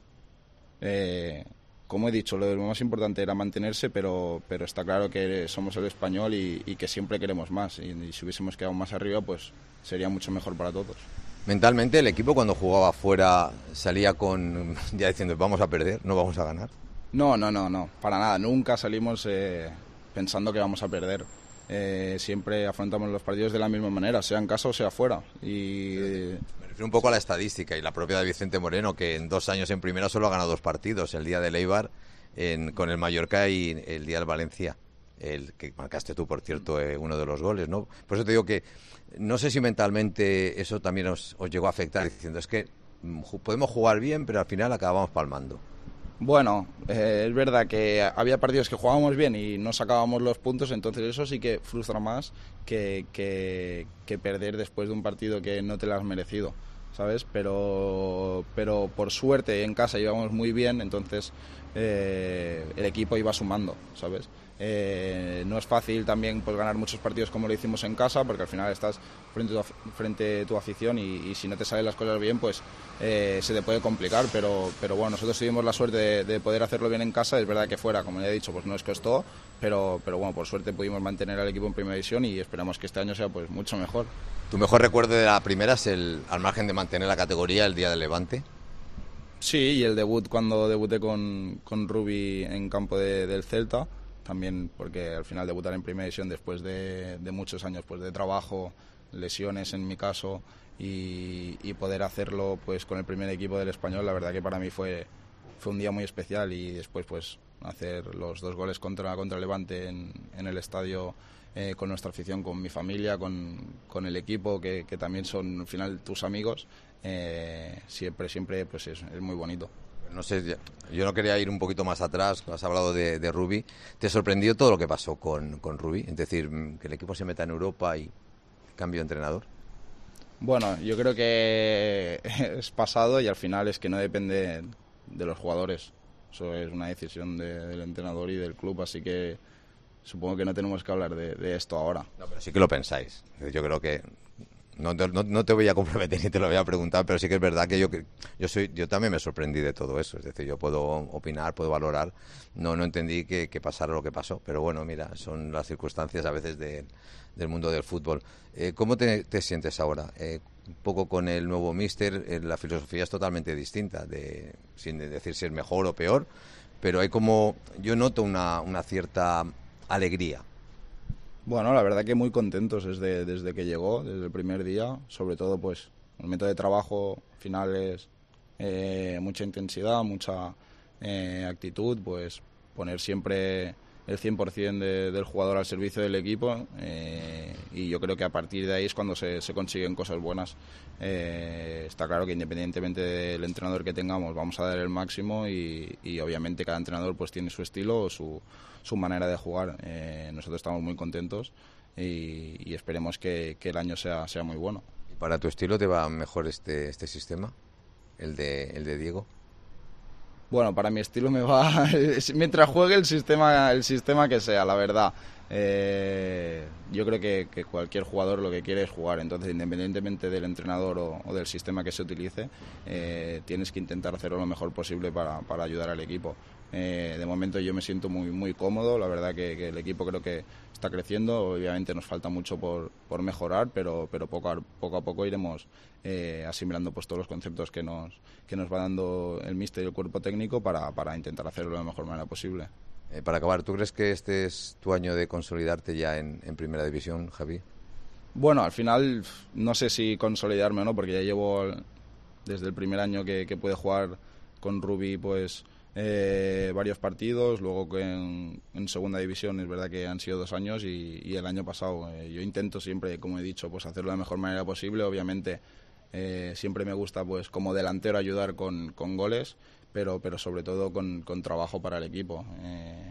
Eh, como he dicho, lo más importante era mantenerse, pero, pero está claro que somos el Español y, y que siempre queremos más. Y, y si hubiésemos quedado más arriba, pues sería mucho mejor para todos. Mentalmente, el equipo cuando jugaba fuera salía con ya diciendo, vamos a perder, no vamos a ganar. No, no, no, no, para nada. Nunca salimos eh, pensando que vamos a perder. Eh, siempre afrontamos los partidos de la misma manera, sea en casa o sea fuera. Y... Me refiero un poco a la estadística y la propia de Vicente Moreno, que en dos años en primera solo ha ganado dos partidos, el día del Eibar en, con el Mallorca y el día del Valencia, el que marcaste tú, por cierto, eh, uno de los goles, ¿no? Por eso te digo que no sé si mentalmente eso también os, os llegó a afectar, diciendo, es que podemos jugar bien, pero al final acabamos palmando. Bueno, eh, es verdad que había partidos que jugábamos bien y no sacábamos los puntos, entonces eso sí que frustra más que, que, que perder después de un partido que no te lo has merecido, ¿sabes? Pero, pero por suerte en casa íbamos muy bien, entonces eh, el equipo iba sumando, ¿sabes? Eh, no es fácil también pues ganar muchos partidos como lo hicimos en casa, porque al final estás frente a tu, frente a tu afición y, y si no te salen las cosas bien pues eh, se te puede complicar, pero, pero bueno, nosotros tuvimos la suerte de, de poder hacerlo bien en casa. Es verdad que fuera, como ya he dicho, pues nos costó, pero, pero bueno, por suerte pudimos mantener al equipo en primera división y esperamos que este año sea pues mucho mejor. ¿Tu mejor recuerdo de la primera es el, al margen de mantener la categoría, el día del Levante? Sí, y el debut cuando debuté con, con Rubi en campo de, del Celta, también porque al final debutar en primera división después de, de muchos años pues de trabajo, lesiones en mi caso y, y poder hacerlo pues con el primer equipo del Español, la verdad que para mí fue, fue un día muy especial y después pues hacer los dos goles contra, contra Levante en, en el estadio eh, con nuestra afición, con mi familia, con, con el equipo que, que también son al final tus amigos, eh, siempre, siempre pues es, es muy bonito. No sé, yo no quería ir un poquito más atrás, has hablado de, de Rubi. ¿Te sorprendió todo lo que pasó con, con Rubi? Es decir, que el equipo se meta en Europa y cambio de entrenador. Bueno, yo creo que es pasado y al final es que no depende de los jugadores. Eso es una decisión de, del entrenador y del club, así que supongo que no tenemos que hablar de, de esto ahora. No, pero sí que lo pensáis. Yo creo que... No, no, no te voy a comprometer ni te lo voy a preguntar, pero sí que es verdad que yo yo soy yo también me sorprendí de todo eso. Es decir, yo puedo opinar, puedo valorar. No no entendí que, que pasara lo que pasó, pero bueno, mira, son las circunstancias a veces de, del mundo del fútbol. Eh, ¿Cómo te, te sientes ahora? Eh, un poco con el nuevo míster, eh, la filosofía es totalmente distinta, de, sin decir si es mejor o peor, pero hay como, yo noto una, una cierta alegría. Bueno, la verdad que muy contentos desde, desde que llegó, desde el primer día, sobre todo pues el método de trabajo final es eh, mucha intensidad, mucha eh, actitud, pues poner siempre el cien por ciento de, del jugador al servicio del equipo, eh, y yo creo que a partir de ahí es cuando se, se consiguen cosas buenas. Eh, está claro que independientemente del entrenador que tengamos vamos a dar el máximo y, y obviamente cada entrenador pues tiene su estilo o su, su manera de jugar. Eh, nosotros estamos muy contentos y, y esperemos que, que el año sea, sea muy bueno. ¿Y para tu estilo te va mejor este, este sistema, el de, el de Diego? Bueno, para mi estilo me va mientras juegue el sistema el sistema que sea, la verdad. Eh, yo creo que, que cualquier jugador lo que quiere es jugar, entonces independientemente del entrenador o, o del sistema que se utilice, eh, tienes que intentar hacerlo lo mejor posible para, para ayudar al equipo. Eh, de momento yo me siento muy muy cómodo, la verdad que, que el equipo creo que está creciendo, obviamente nos falta mucho por, por mejorar, pero, pero poco, a, poco a poco iremos eh, asimilando pues todos los conceptos que nos, que nos va dando el míster y el cuerpo técnico para, para intentar hacerlo de la mejor manera posible. Eh, para acabar, ¿tú crees que este es tu año de consolidarte ya en, en Primera División, Javi? Bueno, al final no sé si consolidarme o no, porque ya llevo desde el primer año que, que pude jugar con Rubí pues eh, varios partidos, luego que en, en Segunda División es verdad que han sido dos años y, y el año pasado eh, yo intento siempre, como he dicho, pues hacerlo de la mejor manera posible. Obviamente eh, siempre me gusta pues como delantero ayudar con, con goles, pero pero sobre todo con, con trabajo para el equipo. Eh,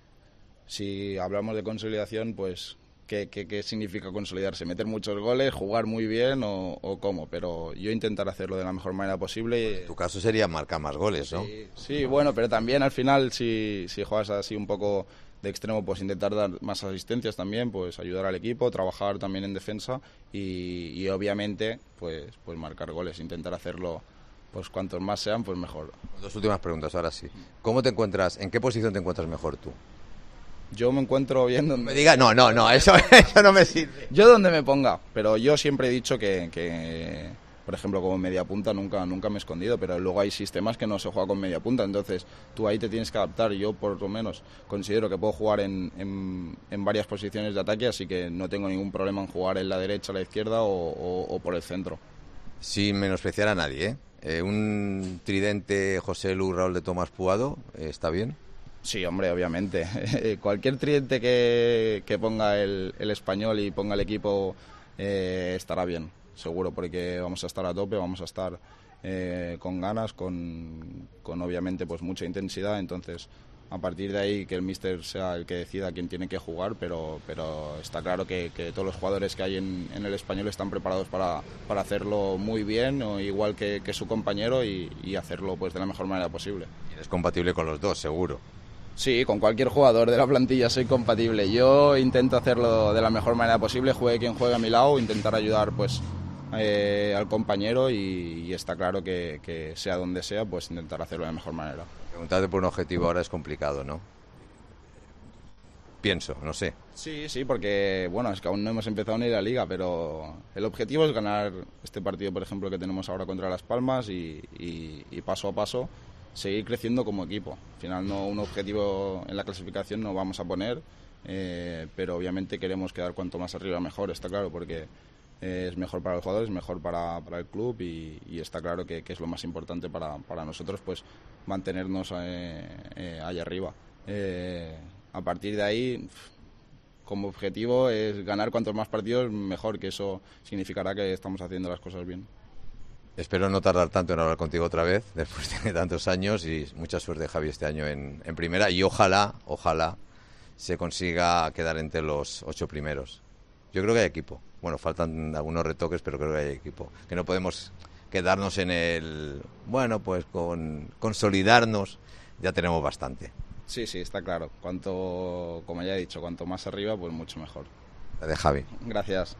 si hablamos de consolidación, pues ¿qué, qué, qué significa consolidarse? ¿Meter muchos goles, jugar muy bien o, o cómo? Pero yo intentar hacerlo de la mejor manera posible. En tu caso sería marcar más goles, ¿no? Sí, sí, bueno, pero también al final si, si juegas así un poco de extremo, pues intentar dar más asistencias también, pues ayudar al equipo, trabajar también en defensa y, y obviamente pues, pues marcar goles, intentar hacerlo. Pues cuantos más sean, pues mejor. Dos últimas preguntas, ahora sí. ¿Cómo te encuentras, en qué posición te encuentras mejor tú? Yo me encuentro bien donde... Me diga, no, no, no, eso, eso no me sirve. Yo donde me ponga, pero yo siempre he dicho que, que por ejemplo, como media punta nunca, nunca me he escondido, pero luego hay sistemas que no se juega con media punta, entonces tú ahí te tienes que adaptar. Yo por lo menos considero que puedo jugar en, en, en varias posiciones de ataque, así que no tengo ningún problema en jugar en la derecha, la izquierda o, o, o por el centro. Sin menospreciar a nadie, ¿eh? Eh, un tridente José Lu, Raúl de Tomás Puado, eh, ¿está bien? Sí, hombre, obviamente. Cualquier tridente que, que ponga el, el Español y ponga el equipo eh, estará bien, seguro, porque vamos a estar a tope, vamos a estar eh, con ganas, con, con obviamente pues mucha intensidad, entonces a partir de ahí que el míster sea el que decida quién tiene que jugar, pero, pero está claro que, que todos los jugadores que hay en, en el Español están preparados para, para hacerlo muy bien, o igual que, que su compañero, y, y hacerlo pues de la mejor manera posible. Y es compatible con los dos, seguro. Sí, con cualquier jugador de la plantilla soy compatible. Yo intento hacerlo de la mejor manera posible, juegue quien juegue a mi lado, intentar ayudar pues eh, al compañero y, y está claro que, que sea donde sea, pues intentar hacerlo de la mejor manera. Preguntarte por un objetivo ahora es complicado, ¿no? Pienso, no sé. Sí, sí, porque bueno, es que aún no hemos empezado ni la liga, pero el objetivo es ganar este partido, por ejemplo, que tenemos ahora contra Las Palmas y, y, y paso a paso seguir creciendo como equipo. Al final no un objetivo en la clasificación no vamos a poner, eh, pero obviamente queremos quedar cuanto más arriba mejor, está claro, porque es mejor para los jugadores, es mejor para, para el club y, y está claro que, que es lo más importante para, para nosotros, pues mantenernos eh, eh, ahí arriba. Eh, a partir de ahí, como objetivo es ganar cuantos más partidos mejor, que eso significará que estamos haciendo las cosas bien. Espero no tardar tanto en hablar contigo otra vez, después de tantos años, y mucha suerte, Javi, este año en, en primera, y ojalá, ojalá se consiga quedar entre los ocho primeros. Yo creo que hay equipo. Bueno, faltan algunos retoques, pero creo que hay equipo. Que no podemos quedarnos en el... Bueno, pues con consolidarnos ya tenemos bastante. Sí, sí, está claro. Cuanto, como ya he dicho, cuanto más arriba, pues mucho mejor. La de Javi. Gracias.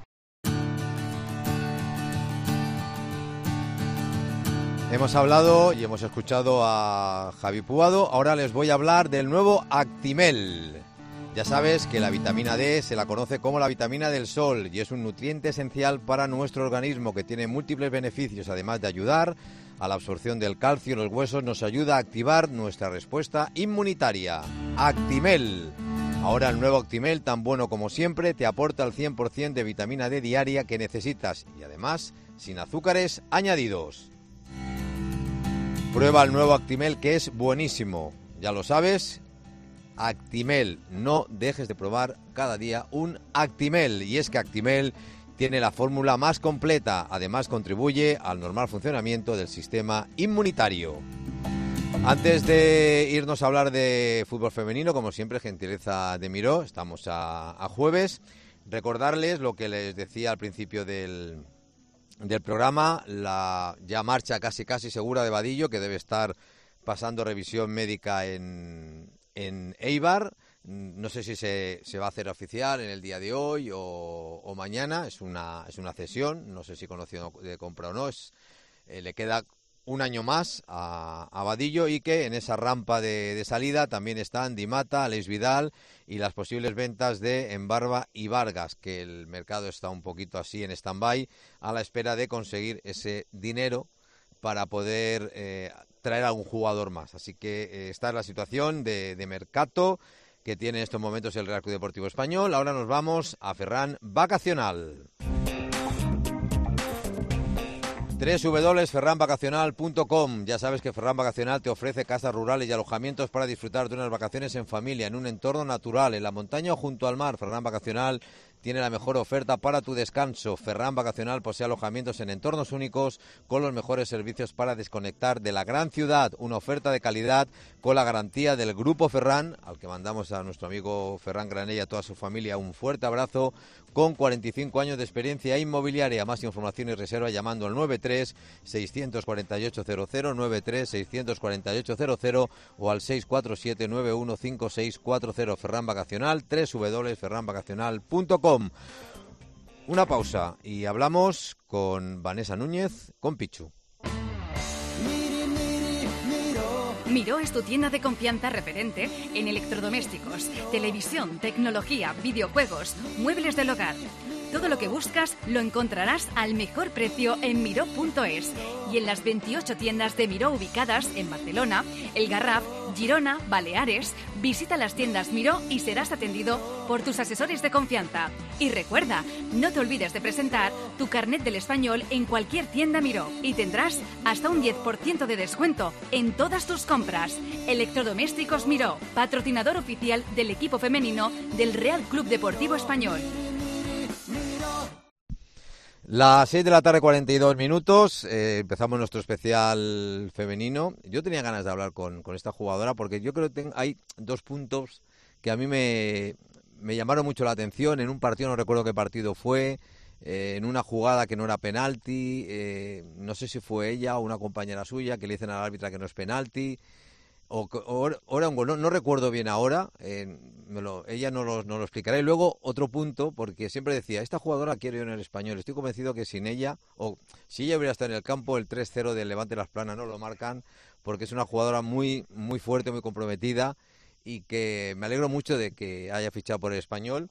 Hemos hablado y hemos escuchado a Javi Puado. Ahora les voy a hablar del nuevo Actimel. Ya sabes que la vitamina D se la conoce como la vitamina del sol y es un nutriente esencial para nuestro organismo que tiene múltiples beneficios. Además de ayudar a la absorción del calcio en los huesos, nos ayuda a activar nuestra respuesta inmunitaria. Actimel. Ahora el nuevo Actimel, tan bueno como siempre, te aporta el cien por ciento de vitamina D diaria que necesitas y además sin azúcares añadidos. Prueba el nuevo Actimel, que es buenísimo. Ya lo sabes, Actimel. No dejes de probar cada día un Actimel. Y es que Actimel tiene la fórmula más completa. Además, contribuye al normal funcionamiento del sistema inmunitario. Antes de irnos a hablar de fútbol femenino, como siempre, gentileza de Miró, estamos a, a jueves. Recordarles lo que les decía al principio del, del programa, la ya marcha casi casi segura de Vadillo, que debe estar pasando revisión médica en, en Eibar. No sé si se, se va a hacer oficial en el día de hoy o, o mañana. Es una, es una cesión, no sé si conocido de compra o no. Es, eh, le queda un año más a, a Vadillo, y que en esa rampa de, de salida también están Di Mata, Aleix Vidal y las posibles ventas de Embarba y Vargas, que el mercado está un poquito así en stand-by a la espera de conseguir ese dinero para poder eh, traer a algún jugador más. Así que eh, esta es la situación de, de mercado que tiene en estos momentos el Real Club Deportivo Español. Ahora nos vamos a Ferran Vacacional. doble u doble u doble u punto ferran vacacional punto com. Ya sabes que Ferran Vacacional te ofrece casas rurales y alojamientos para disfrutar de unas vacaciones en familia, en un entorno natural, en la montaña o junto al mar. Ferran Vacacional tiene la mejor oferta para tu descanso. Ferran Vacacional posee alojamientos en entornos únicos con los mejores servicios para desconectar de la gran ciudad. Una oferta de calidad con la garantía del Grupo Ferran, al que mandamos a nuestro amigo Ferran Granell y a toda su familia un fuerte abrazo, con cuarenta y cinco años de experiencia inmobiliaria. Más información y reserva llamando al nueve tres seis cuatro ocho cero cero, nueve tres seis cuatro ocho cero cero o al seis cuatro siete nueve uno cinco seis cuatro cero. Ferran Vacacional, doble u doble u doble u punto ferran vacacional punto com. Una pausa y hablamos con Vanessa Núñez, con Pichu. Miró es tu tienda de confianza referente en electrodomésticos, televisión, tecnología, videojuegos, muebles del hogar. Todo lo que buscas lo encontrarás al mejor precio en miró punto es y en las veintiocho tiendas de Miró ubicadas en Barcelona, El Garraf, Girona, Baleares. Visita las tiendas Miró y serás atendido por tus asesores de confianza. Y recuerda, no te olvides de presentar tu carnet del español en cualquier tienda Miró y tendrás hasta un diez por ciento de descuento en todas tus compras. Electrodomésticos Miró, patrocinador oficial del equipo femenino del Real Club Deportivo Español. Las seis de la tarde, cuarenta y dos minutos, eh, empezamos nuestro especial femenino. Yo tenía ganas de hablar con, con esta jugadora porque yo creo que ten, hay dos puntos que a mí me, me llamaron mucho la atención. En un partido, no recuerdo qué partido fue, eh, en una jugada que no era penalti, eh, no sé si fue ella o una compañera suya que le dicen al árbitra que no es penalti. O, o, o era un gol, no, no recuerdo bien ahora, eh, me lo, ella no lo, no lo explicará. Y luego otro punto, porque siempre decía, esta jugadora quiero yo en el español. Estoy convencido que sin ella, o si ella hubiera estado en el campo, el tres cero del Levante Las Planas no lo marcan, porque es una jugadora muy, muy fuerte, muy comprometida, y que me alegro mucho de que haya fichado por el español.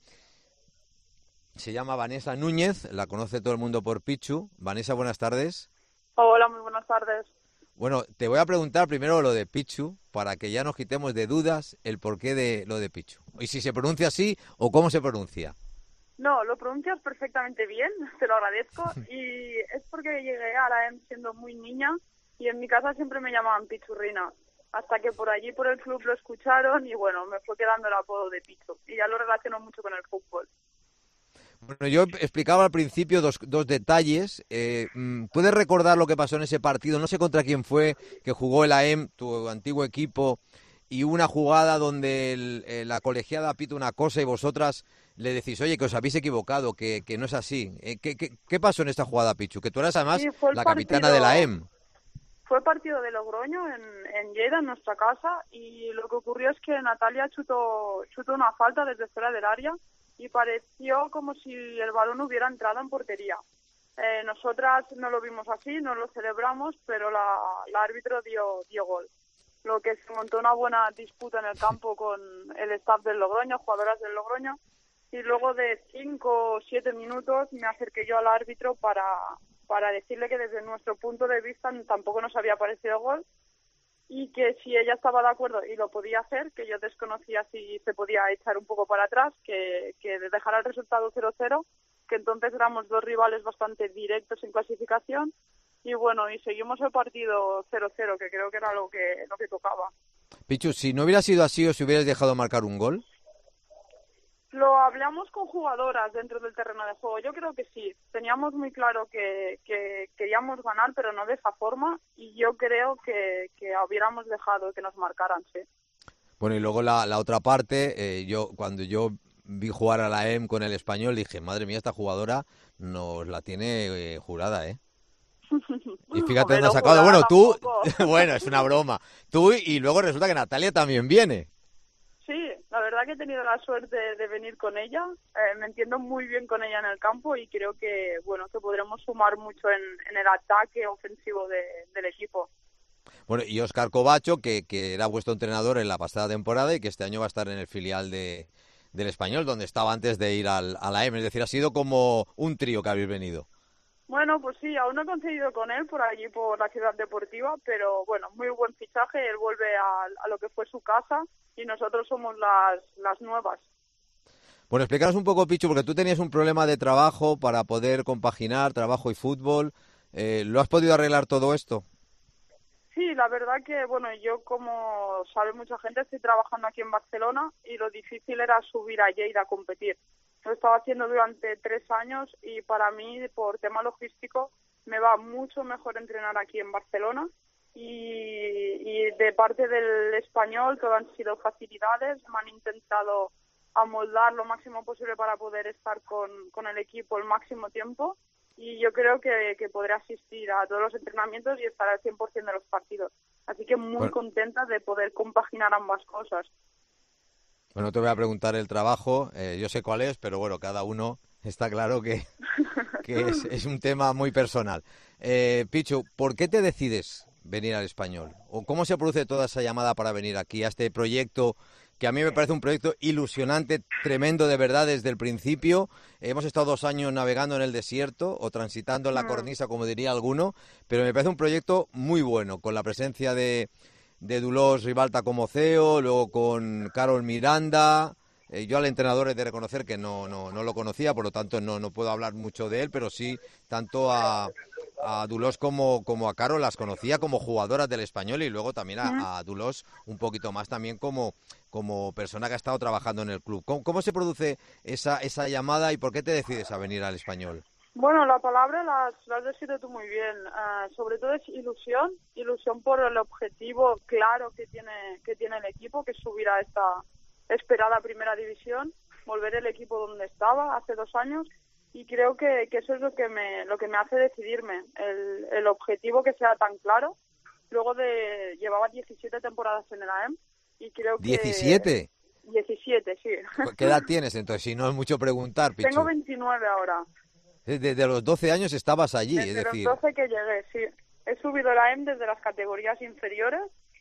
Se llama Vanessa Núñez, la conoce todo el mundo por Pichu. Vanessa, buenas tardes. Hola, muy buenas tardes. Bueno, te voy a preguntar primero lo de Pichu, para que ya nos quitemos de dudas el porqué de lo de Pichu. Y si se pronuncia así o cómo se pronuncia. No, lo pronuncias perfectamente bien, te lo agradezco. Y es porque llegué a la E M siendo muy niña y en mi casa siempre me llamaban Pichurrina. Hasta que por allí, por el club, lo escucharon y bueno, me fue quedando el apodo de Pichu. Y ya lo relaciono mucho con el fútbol. Bueno, yo explicaba al principio dos, dos detalles. Eh, ¿Puedes recordar lo que pasó en ese partido? No sé contra quién fue, que jugó el A E M, tu antiguo equipo, y una jugada donde el, eh, la colegiada pita una cosa y vosotras le decís, oye, que os habéis equivocado, que, que no es así. Eh, ¿qué, qué, ¿Qué pasó en esta jugada, Pichu? Que tú eras además sí, la partido, capitana de la A E M. Fue partido de Logroño en, en Lleida, en nuestra casa, y lo que ocurrió es que Natalia chutó, chutó una falta desde fuera del área y pareció como si el balón hubiera entrado en portería. Eh, nosotras no lo vimos así, no lo celebramos, pero la, la árbitro dio, dio gol. Lo que se montó una buena disputa en el campo con el staff del Logroño, jugadoras del Logroño, y luego de cinco o siete minutos me acerqué yo al árbitro para, para decirle que desde nuestro punto de vista tampoco nos había parecido gol, y que si ella estaba de acuerdo y lo podía hacer, que yo desconocía si se podía echar un poco para atrás, que, que dejara el resultado cero cero, que entonces éramos dos rivales bastante directos en clasificación, y bueno, y seguimos el partido cero cero, que creo que era lo que lo que tocaba. Pichu, si no hubiera sido así, ¿os hubierais dejado marcar un gol? Lo hablamos con jugadoras dentro del terreno de juego. Yo creo que sí. Teníamos muy claro que, que queríamos ganar, pero no de esa forma. Y yo creo que, que hubiéramos dejado que nos marcaran, sí. Bueno, y luego la, la otra parte, eh, yo cuando yo vi jugar a la E M con el Español, dije, madre mía, esta jugadora nos la tiene eh, jurada, ¿eh? Y fíjate dónde ha sacado. Bueno, tú, bueno, es una broma. Tú y luego resulta que Natalia también viene. Sí, la verdad que he tenido la suerte de venir con ella. Eh, me entiendo muy bien con ella en el campo y creo que, bueno, que podremos sumar mucho en, en el ataque ofensivo de, del equipo. Bueno, y Óscar Covacho, que, que era vuestro entrenador en la pasada temporada y que este año va a estar en el filial de, del Español, donde estaba antes de ir al, a la E M. Es decir, ha sido como un trío que habéis venido. Bueno, pues sí, aún no he conseguido con él por allí, por la ciudad deportiva, pero bueno, muy buen fichaje. Él vuelve a, a lo que fue su casa y nosotros somos las, las nuevas. Bueno, explícanos un poco, Pichu, porque tú tenías un problema de trabajo para poder compaginar trabajo y fútbol. Eh, ¿Lo has podido arreglar todo esto? Sí, la verdad que, bueno, yo como sabe mucha gente estoy trabajando aquí en Barcelona y lo difícil era subir a Lleida a competir. Lo estaba haciendo durante tres años y para mí, por tema logístico, me va mucho mejor entrenar aquí en Barcelona y, y de parte del Español todo han sido facilidades, me han intentado amoldar lo máximo posible para poder estar con, con el equipo el máximo tiempo y yo creo que, que podré asistir a todos los entrenamientos y estar al cien por ciento de los partidos. Así que muy bueno. contenta de poder compaginar ambas cosas. Bueno, te voy a preguntar el trabajo, eh, yo sé cuál es, pero bueno, cada uno está claro que, que es, es un tema muy personal. Eh, Pichu, ¿por qué te decides venir al Español? ¿O cómo se produce toda esa llamada para venir aquí a este proyecto que a mí me parece un proyecto ilusionante, tremendo de verdad desde el principio? Hemos estado dos años navegando en el desierto o transitando en la cornisa, como diría alguno, pero me parece un proyecto muy bueno, con la presencia de... de Dolors Ribalta como C E O, luego con Carol Miranda. Eh, yo al entrenador he de reconocer que no, no, no lo conocía, por lo tanto no, no puedo hablar mucho de él, pero sí tanto a, a Dolors como, como a Carol las conocía como jugadoras del Español y luego también a, a Dolors un poquito más también como, como persona que ha estado trabajando en el club. ¿Cómo, cómo se produce esa, esa llamada y por qué te decides a venir al Español? Bueno, la palabra la has decidido tú muy bien. Uh, sobre todo es ilusión, ilusión por el objetivo claro que tiene que tiene el equipo, que es subir a esta esperada primera división, volver el equipo donde estaba hace dos años y creo que, que eso es lo que me lo que me hace decidirme, el, el objetivo que sea tan claro. Luego de llevaba diecisiete temporadas en el A E M y creo que ¿diecisiete? diecisiete, sí. ¿Qué edad tienes entonces? Si no es mucho preguntar, Pichu. Tengo veintinueve ahora. Desde los doce años estabas allí, desde es decir... los doce que llegué, sí. He subido la E M desde las categorías inferiores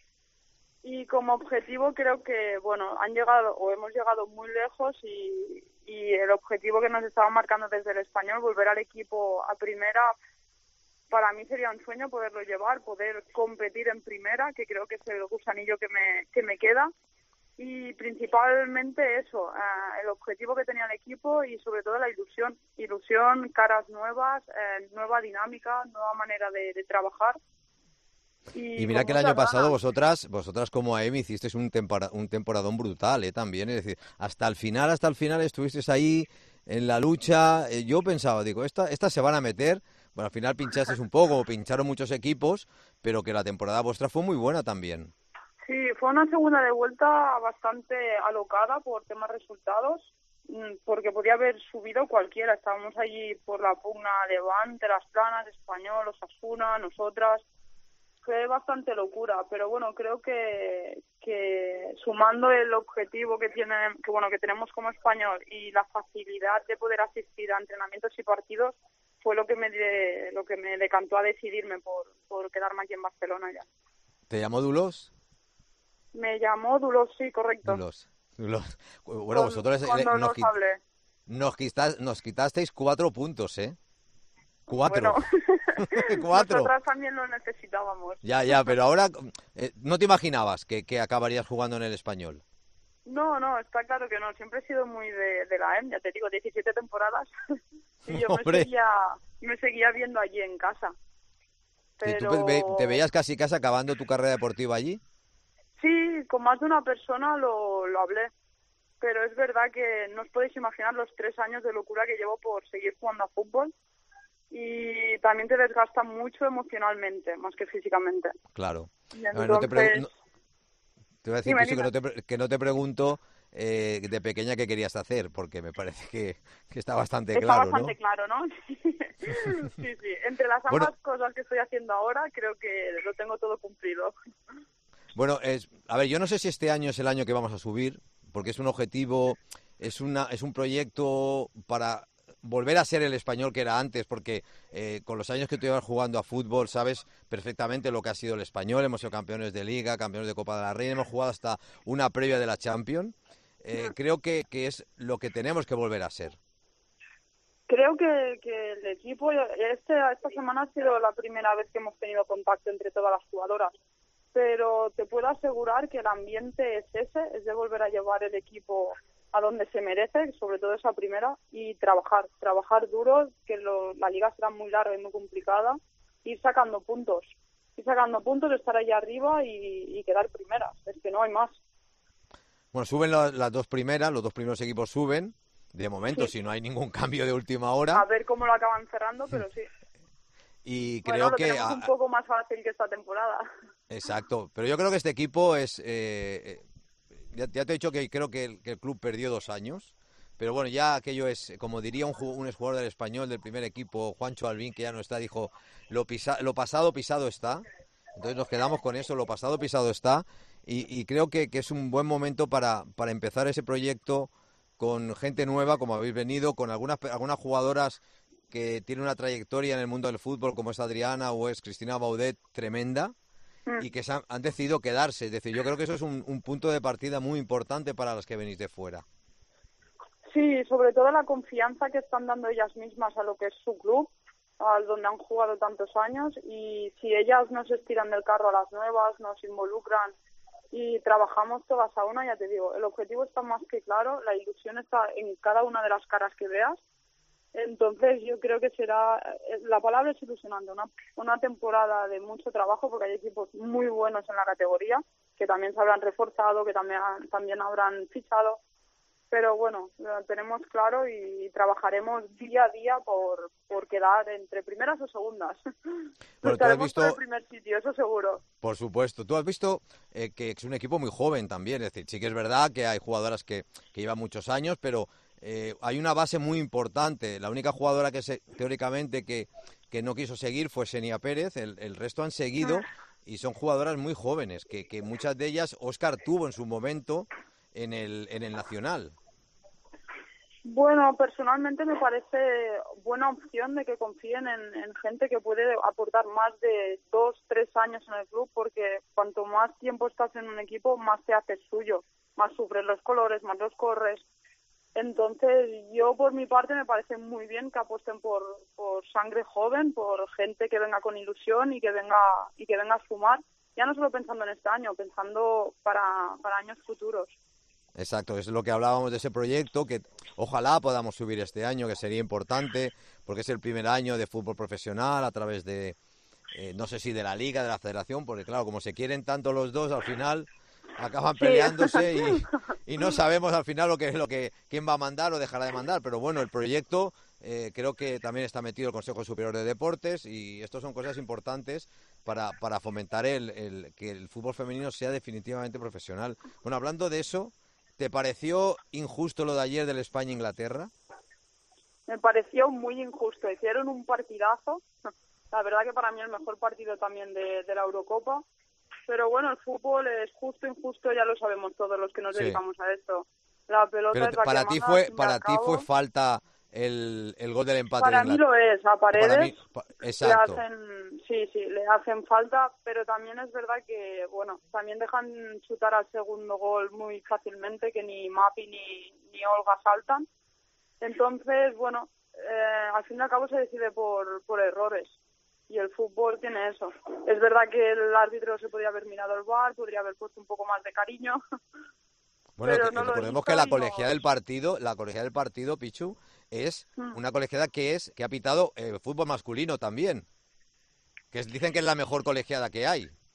y como objetivo creo que, bueno, han llegado o hemos llegado muy lejos y, y el objetivo que nos estaban marcando desde el Español, volver al equipo a primera, para mí sería un sueño poderlo llevar, poder competir en primera, que creo que es el gusanillo que me, que me queda. Y principalmente eso, uh, el objetivo que tenía el equipo y sobre todo la ilusión, ilusión, caras nuevas, eh, nueva dinámica, nueva manera de, de trabajar. Y, y mira que el año pasado ganas. vosotras vosotras como A E M hicisteis un, tempora, un temporadón brutal, ¿eh? También, es decir, hasta el final, hasta el final estuvisteis ahí en la lucha. Eh, yo pensaba, digo, esta, estas se van a meter, bueno, al final pinchasteis un poco, pincharon muchos equipos, pero que la temporada vuestra fue muy buena también. Sí, fue una segunda de vuelta bastante alocada por temas resultados, porque podía haber subido cualquiera. Estábamos allí por la pugna Levante, Las Planas, Español, Osasuna, nosotras. Fue bastante locura, pero bueno, creo que que sumando el objetivo que tiene, que bueno, que tenemos como Español y la facilidad de poder asistir a entrenamientos y partidos fue lo que me de, lo que me decantó a decidirme por por quedarme aquí en Barcelona ya. ¿Te llamó Dolors? Me llamó Dulos, sí, correcto. Dulos. Dulos. Bueno, Con, vosotros eh, nos, quit, nos, quitás, nos quitasteis cuatro puntos, ¿eh? Cuatro. Bueno, cuatro. Nosotras también lo necesitábamos. Ya, ya, pero ahora eh, no te imaginabas que, que acabarías jugando en el Español. No, no, está claro que no. Siempre he sido muy de, de la E M, ya te digo, diecisiete temporadas. Y yo me seguía, me seguía viendo allí en casa. Pero... ¿Tú te veías casi casi acabando tu carrera deportiva allí? Sí, sí, con más de una persona lo, lo hablé. Pero es verdad que no os podéis imaginar los tres años de locura que llevo por seguir jugando a fútbol. Y también te desgasta mucho emocionalmente, más que físicamente. Claro. Y A ver, no te, entonces... pregu- no- te voy a decir Dime, Pisu, que dime. no te, pre- que no te pregunto eh, de pequeña qué querías hacer, porque me parece que, que está bastante Está claro, bastante ¿no? claro, ¿no? Sí, sí. Entre las Bueno. ambas cosas que estoy haciendo ahora, creo que lo tengo todo cumplido. Bueno, es, a ver, yo no sé si este año es el año que vamos a subir, porque es un objetivo, es una, es un proyecto para volver a ser el Español que era antes, porque eh, con los años que tú llevas jugando a fútbol sabes perfectamente lo que ha sido el Español. Hemos sido campeones de Liga, campeones de Copa de la Reina, hemos jugado hasta una previa de la Champions. Eh, creo que, que es lo que tenemos que volver a ser. Creo que, que el equipo, este, esta semana ha sido la primera vez que hemos tenido contacto entre todas las jugadoras, pero te puedo asegurar que el ambiente es ese, es de volver a llevar el equipo a donde se merece, sobre todo esa primera, y trabajar, trabajar duro, que lo, la liga será muy larga y muy complicada, ir sacando puntos, ir sacando puntos, estar allá arriba y, y quedar primeras, es que no hay más. Bueno, suben la- las dos primeras, los dos primeros equipos suben, de momento, Sí. si no hay ningún cambio de última hora. A ver cómo lo acaban cerrando, pero sí. Y Bueno, creo lo que... tenemos a- un poco más fácil que esta temporada. Exacto, pero yo creo que este equipo es... eh, eh, ya, ya te he dicho que creo que el, que el club perdió dos años, pero bueno, ya aquello es, como diría un, ju- un exjugador del Español del primer equipo, Juancho Albín, que ya no está, dijo, lo, pisa, lo pasado pisado está. Entonces nos quedamos con eso, lo pasado pisado está, y, y creo que, que es un buen momento para, para empezar ese proyecto con gente nueva, como habéis venido, con algunas, algunas jugadoras que tienen una trayectoria en el mundo del fútbol, como es Adriana o es Cristina Baudet, tremenda, y que se han, han decidido quedarse. Es decir, yo creo que eso es un, un punto de partida muy importante para las que venís de fuera. Sí, sobre todo la confianza que están dando ellas mismas a lo que es su club, al donde han jugado tantos años, y si ellas no se estiran del carro a las nuevas, nos involucran y trabajamos todas a una, ya te digo, el objetivo está más que claro, la ilusión está en cada una de las caras que veas. Entonces yo creo que será, la palabra es ilusionante, una, una temporada de mucho trabajo, porque hay equipos muy buenos en la categoría, que también se habrán reforzado, que también, también habrán fichado, pero bueno, lo tenemos claro y trabajaremos día a día por, por quedar entre primeras o segundas. Bueno, tú has Estaremos visto, por el primer sitio, eso seguro. por supuesto, tú has visto eh, que es un equipo muy joven también, es decir, sí que es verdad que hay jugadoras que, que llevan muchos años, pero eh, hay una base muy importante. La única jugadora que se, teóricamente que, que no quiso seguir fue Xenia Pérez, el, el resto han seguido y son jugadoras muy jóvenes, que, que muchas de ellas Óscar tuvo en su momento en el, en el Nacional. Bueno, personalmente me parece buena opción de que confíen en, en gente que puede aportar más de dos, tres años en el club, porque cuanto más tiempo estás en un equipo, más te haces suyo, más sufres los colores, más los corres. Entonces, yo por mi parte me parece muy bien que apuesten por, por sangre joven, por gente que venga con ilusión y que venga y que venga a sumar, ya no solo pensando en este año, pensando para, para años futuros. Exacto, es lo que hablábamos de ese proyecto, que ojalá podamos subir este año, que sería importante, porque es el primer año de fútbol profesional a través de, eh, no sé si de la Liga, de la Federación, porque claro, como se quieren tanto los dos, al final acaban peleándose y, y no sabemos al final lo que lo que quién va a mandar o dejará de mandar, pero bueno, el proyecto eh, creo que también está metido el Consejo Superior de Deportes y esto son cosas importantes para, para fomentar el, el que el fútbol femenino sea definitivamente profesional. Bueno, hablando de eso, ¿te pareció injusto lo de ayer del España-Inglaterra? Me pareció muy injusto. Hicieron un partidazo. La verdad que para mí el mejor partido también de, de la Eurocopa. Pero bueno, el fútbol es justo, injusto, ya lo sabemos todos los que nos Sí. dedicamos a esto. La pelota Pero es la para que ti manda, fue al fin y para al ti fue cabo. falta el, el gol del empate Para de mí Inglaterra. lo es, a Paredes Para mí, pa- le exacto. hacen, sí, sí, le hacen falta, pero también es verdad que, bueno, también dejan chutar al segundo gol muy fácilmente, que ni Mapi ni, ni Olga saltan. Entonces, bueno, eh, al fin y al cabo se decide por, por errores. Y el fútbol tiene eso. Es verdad que el árbitro se podría haber mirado el V A R, podría haber puesto un poco más de cariño. Bueno, pero que- no lo recordemos hizo que la y colegiada nos- del partido, la colegiada del partido, Pichu, es Mm. una colegiada que es que ha pitado eh, fútbol masculino también. Que es- dicen que es la mejor colegiada que hay.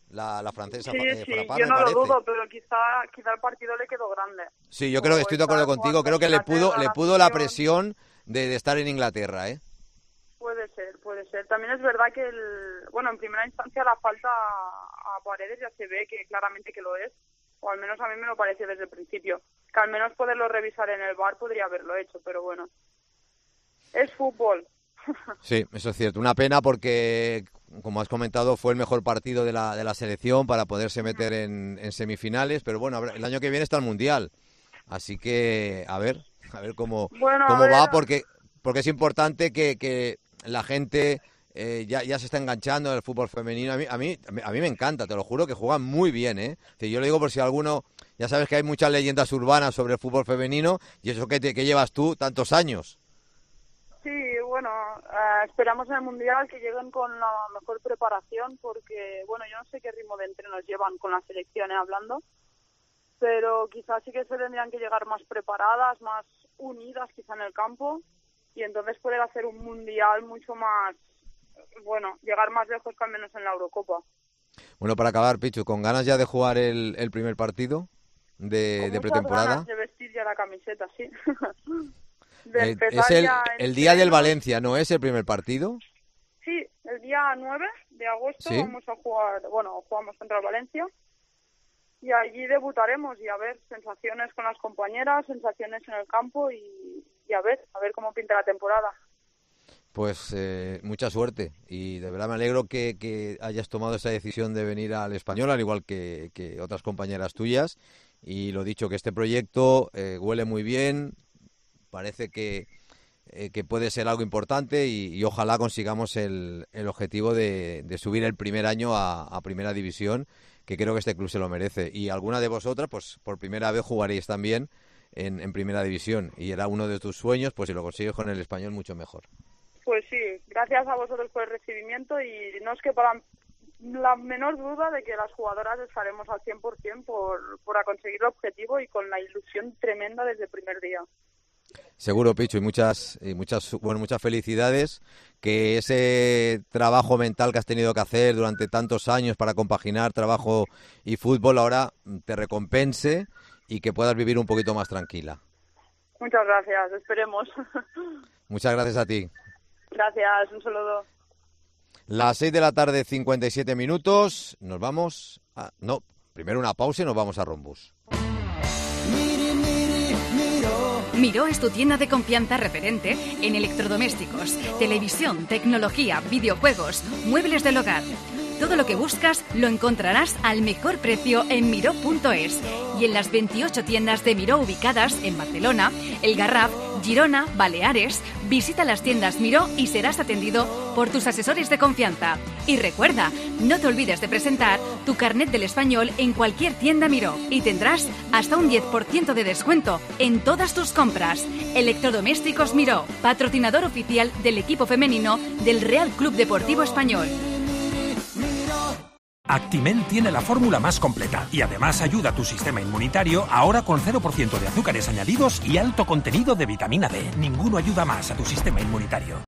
la, la francesa. Sí, eh, sí, Frappart, yo me no parece. lo dudo, pero quizá, quizá el partido le quedó grande. Sí, yo creo que estoy de acuerdo contigo. Creo que le pudo, le pudo la presión de, de estar en Inglaterra, ¿eh? Puede ser, puede ser. También es verdad que, el, bueno, en primera instancia la falta a, a Paredes ya se ve que claramente que lo es, o al menos a mí me lo pareció desde el principio. Que al menos poderlo revisar en el V A R podría haberlo hecho, pero bueno. Es fútbol. Sí, eso es cierto. Una pena porque, como has comentado, fue el mejor partido de la, de la selección para poderse meter en, en semifinales, pero bueno, el año que viene está el Mundial. Así que, a ver, a ver cómo, bueno, cómo ver. va, porque, porque es importante que, que la gente eh, ya, ya se está enganchando al fútbol femenino. A mí, a mí, a mí me encanta, te lo juro, que juegan muy bien, ¿eh? Sí, yo lo digo por si alguno, ya sabes que hay muchas leyendas urbanas sobre el fútbol femenino, y eso que, te, que llevas tú tantos años. Sí, bueno, eh, esperamos en el Mundial que lleguen con la mejor preparación, porque, bueno, yo no sé qué ritmo de entrenos llevan con las selecciones hablando, pero quizás sí que se tendrían que llegar más preparadas, más unidas quizá en el campo, y entonces poder hacer un Mundial mucho más, bueno, llegar más lejos que al menos en la Eurocopa. Bueno, para acabar, Pichu, ¿con ganas ya de jugar el, el primer partido de, de pretemporada? Ganas de vestir ya la camiseta, sí. de Eh, es el, el día del Valencia, ¿no es el primer partido? Sí, el día nueve de agosto ¿Sí? vamos a jugar, bueno, jugamos contra el Valencia y allí debutaremos y a ver sensaciones con las compañeras, sensaciones en el campo y, y a ver, a ver cómo pinta la temporada. Pues eh, mucha suerte y de verdad me alegro que, que hayas tomado esa decisión de venir al Español, al igual que, que otras compañeras tuyas, y lo dicho, que este proyecto eh, huele muy bien. Parece que, eh, que puede ser algo importante y, y ojalá consigamos el, el objetivo de, de subir el primer año a, a Primera División, que creo que este club se lo merece. Y alguna de vosotras, pues por primera vez jugaréis también en, en Primera División. Y era uno de tus sueños, pues si lo consigues con el Español, mucho mejor. Pues sí, gracias a vosotros por el recibimiento y no es que para la menor duda de que las jugadoras estaremos al cien por ciento por, por conseguir el objetivo y con la ilusión tremenda desde el primer día. Seguro, Pichu, y muchas, y muchas, bueno, muchas felicidades. Que ese trabajo mental que has tenido que hacer durante tantos años para compaginar trabajo y fútbol ahora te recompense y que puedas vivir un poquito más tranquila. Muchas gracias, esperemos. Muchas gracias a ti. Gracias, un saludo. Las seis de la tarde, cincuenta y siete minutos. Nos vamos a... No, primero una pausa y nos vamos a Rombus. Miró es tu tienda de confianza referente en electrodomésticos, televisión, tecnología, videojuegos, muebles del hogar. Todo lo que buscas lo encontrarás al mejor precio en miró punto es y en las veintiocho tiendas de Miró ubicadas en Barcelona, El Garraf, Girona, Baleares. Visita las tiendas Miró y serás atendido por tus asesores de confianza. Y recuerda, no te olvides de presentar tu carnet del español en cualquier tienda Miró y tendrás hasta un diez por ciento de descuento en todas tus compras. Electrodomésticos Miró, patrocinador oficial del equipo femenino del Real Club Deportivo Español. Actimel tiene la fórmula más completa y además ayuda a tu sistema inmunitario ahora con cero por ciento de azúcares añadidos y alto contenido de vitamina D. Ninguno ayuda más a tu sistema inmunitario.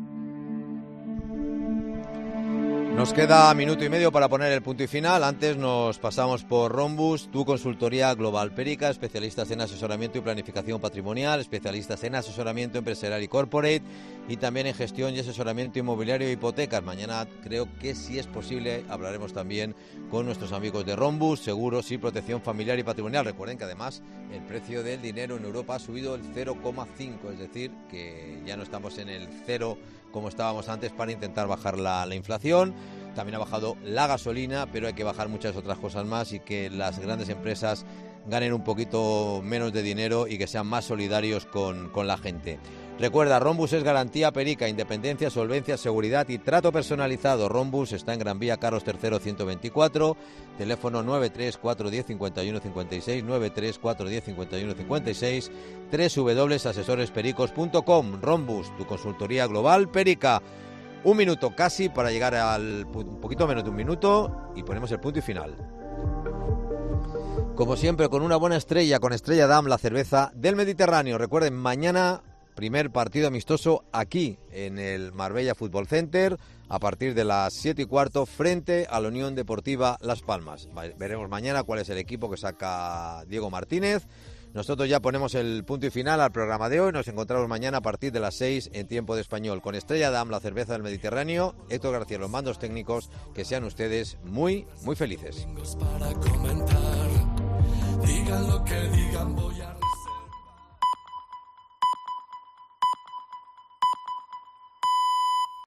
Nos queda minuto y medio para poner el punto y final. Antes nos pasamos por Rombus, tu consultoría global Perica, especialistas en asesoramiento y planificación patrimonial, especialistas en asesoramiento empresarial y corporate y también en gestión y asesoramiento inmobiliario e hipotecas. Mañana creo que si es posible hablaremos también con nuestros amigos de Rombus, seguros y protección familiar y patrimonial. Recuerden que además el precio del dinero en Europa ha subido el cero coma cinco, es decir, que ya no estamos en el cero como estábamos antes para intentar bajar la, la inflación. También ha bajado la gasolina, pero hay que bajar muchas otras cosas más y que las grandes empresas ganen un poquito menos de dinero y que sean más solidarios con, con la gente. Recuerda, Rombus es garantía Perica, independencia, solvencia, seguridad y trato personalizado. Rombus está en Gran Vía Carlos tercero ciento veinticuatro, teléfono nueve tres cuatro uno cero cinco uno cinco seis, nueve tres cuatro uno cero cinco uno cinco seis, doble u doble u doble u punto asesores pericos punto com. Rombus, tu consultoría global Perica. Un minuto casi para llegar al un poquito menos de un minuto y ponemos el punto y final. Como siempre, con una buena estrella, con Estrella Damm, la cerveza del Mediterráneo. Recuerden, mañana primer partido amistoso aquí en el Marbella Fútbol Center a partir de las siete y cuarto frente a la Unión Deportiva Las Palmas. Veremos mañana cuál es el equipo que saca Diego Martínez. Nosotros ya ponemos el punto y final al programa de hoy. Nos encontramos mañana a partir de las seis en tiempo de español con Estrella Damm, la cerveza del Mediterráneo, Héctor García, los mandos técnicos. Que sean ustedes muy, muy felices. Para comentar, digan lo que digan, voy a...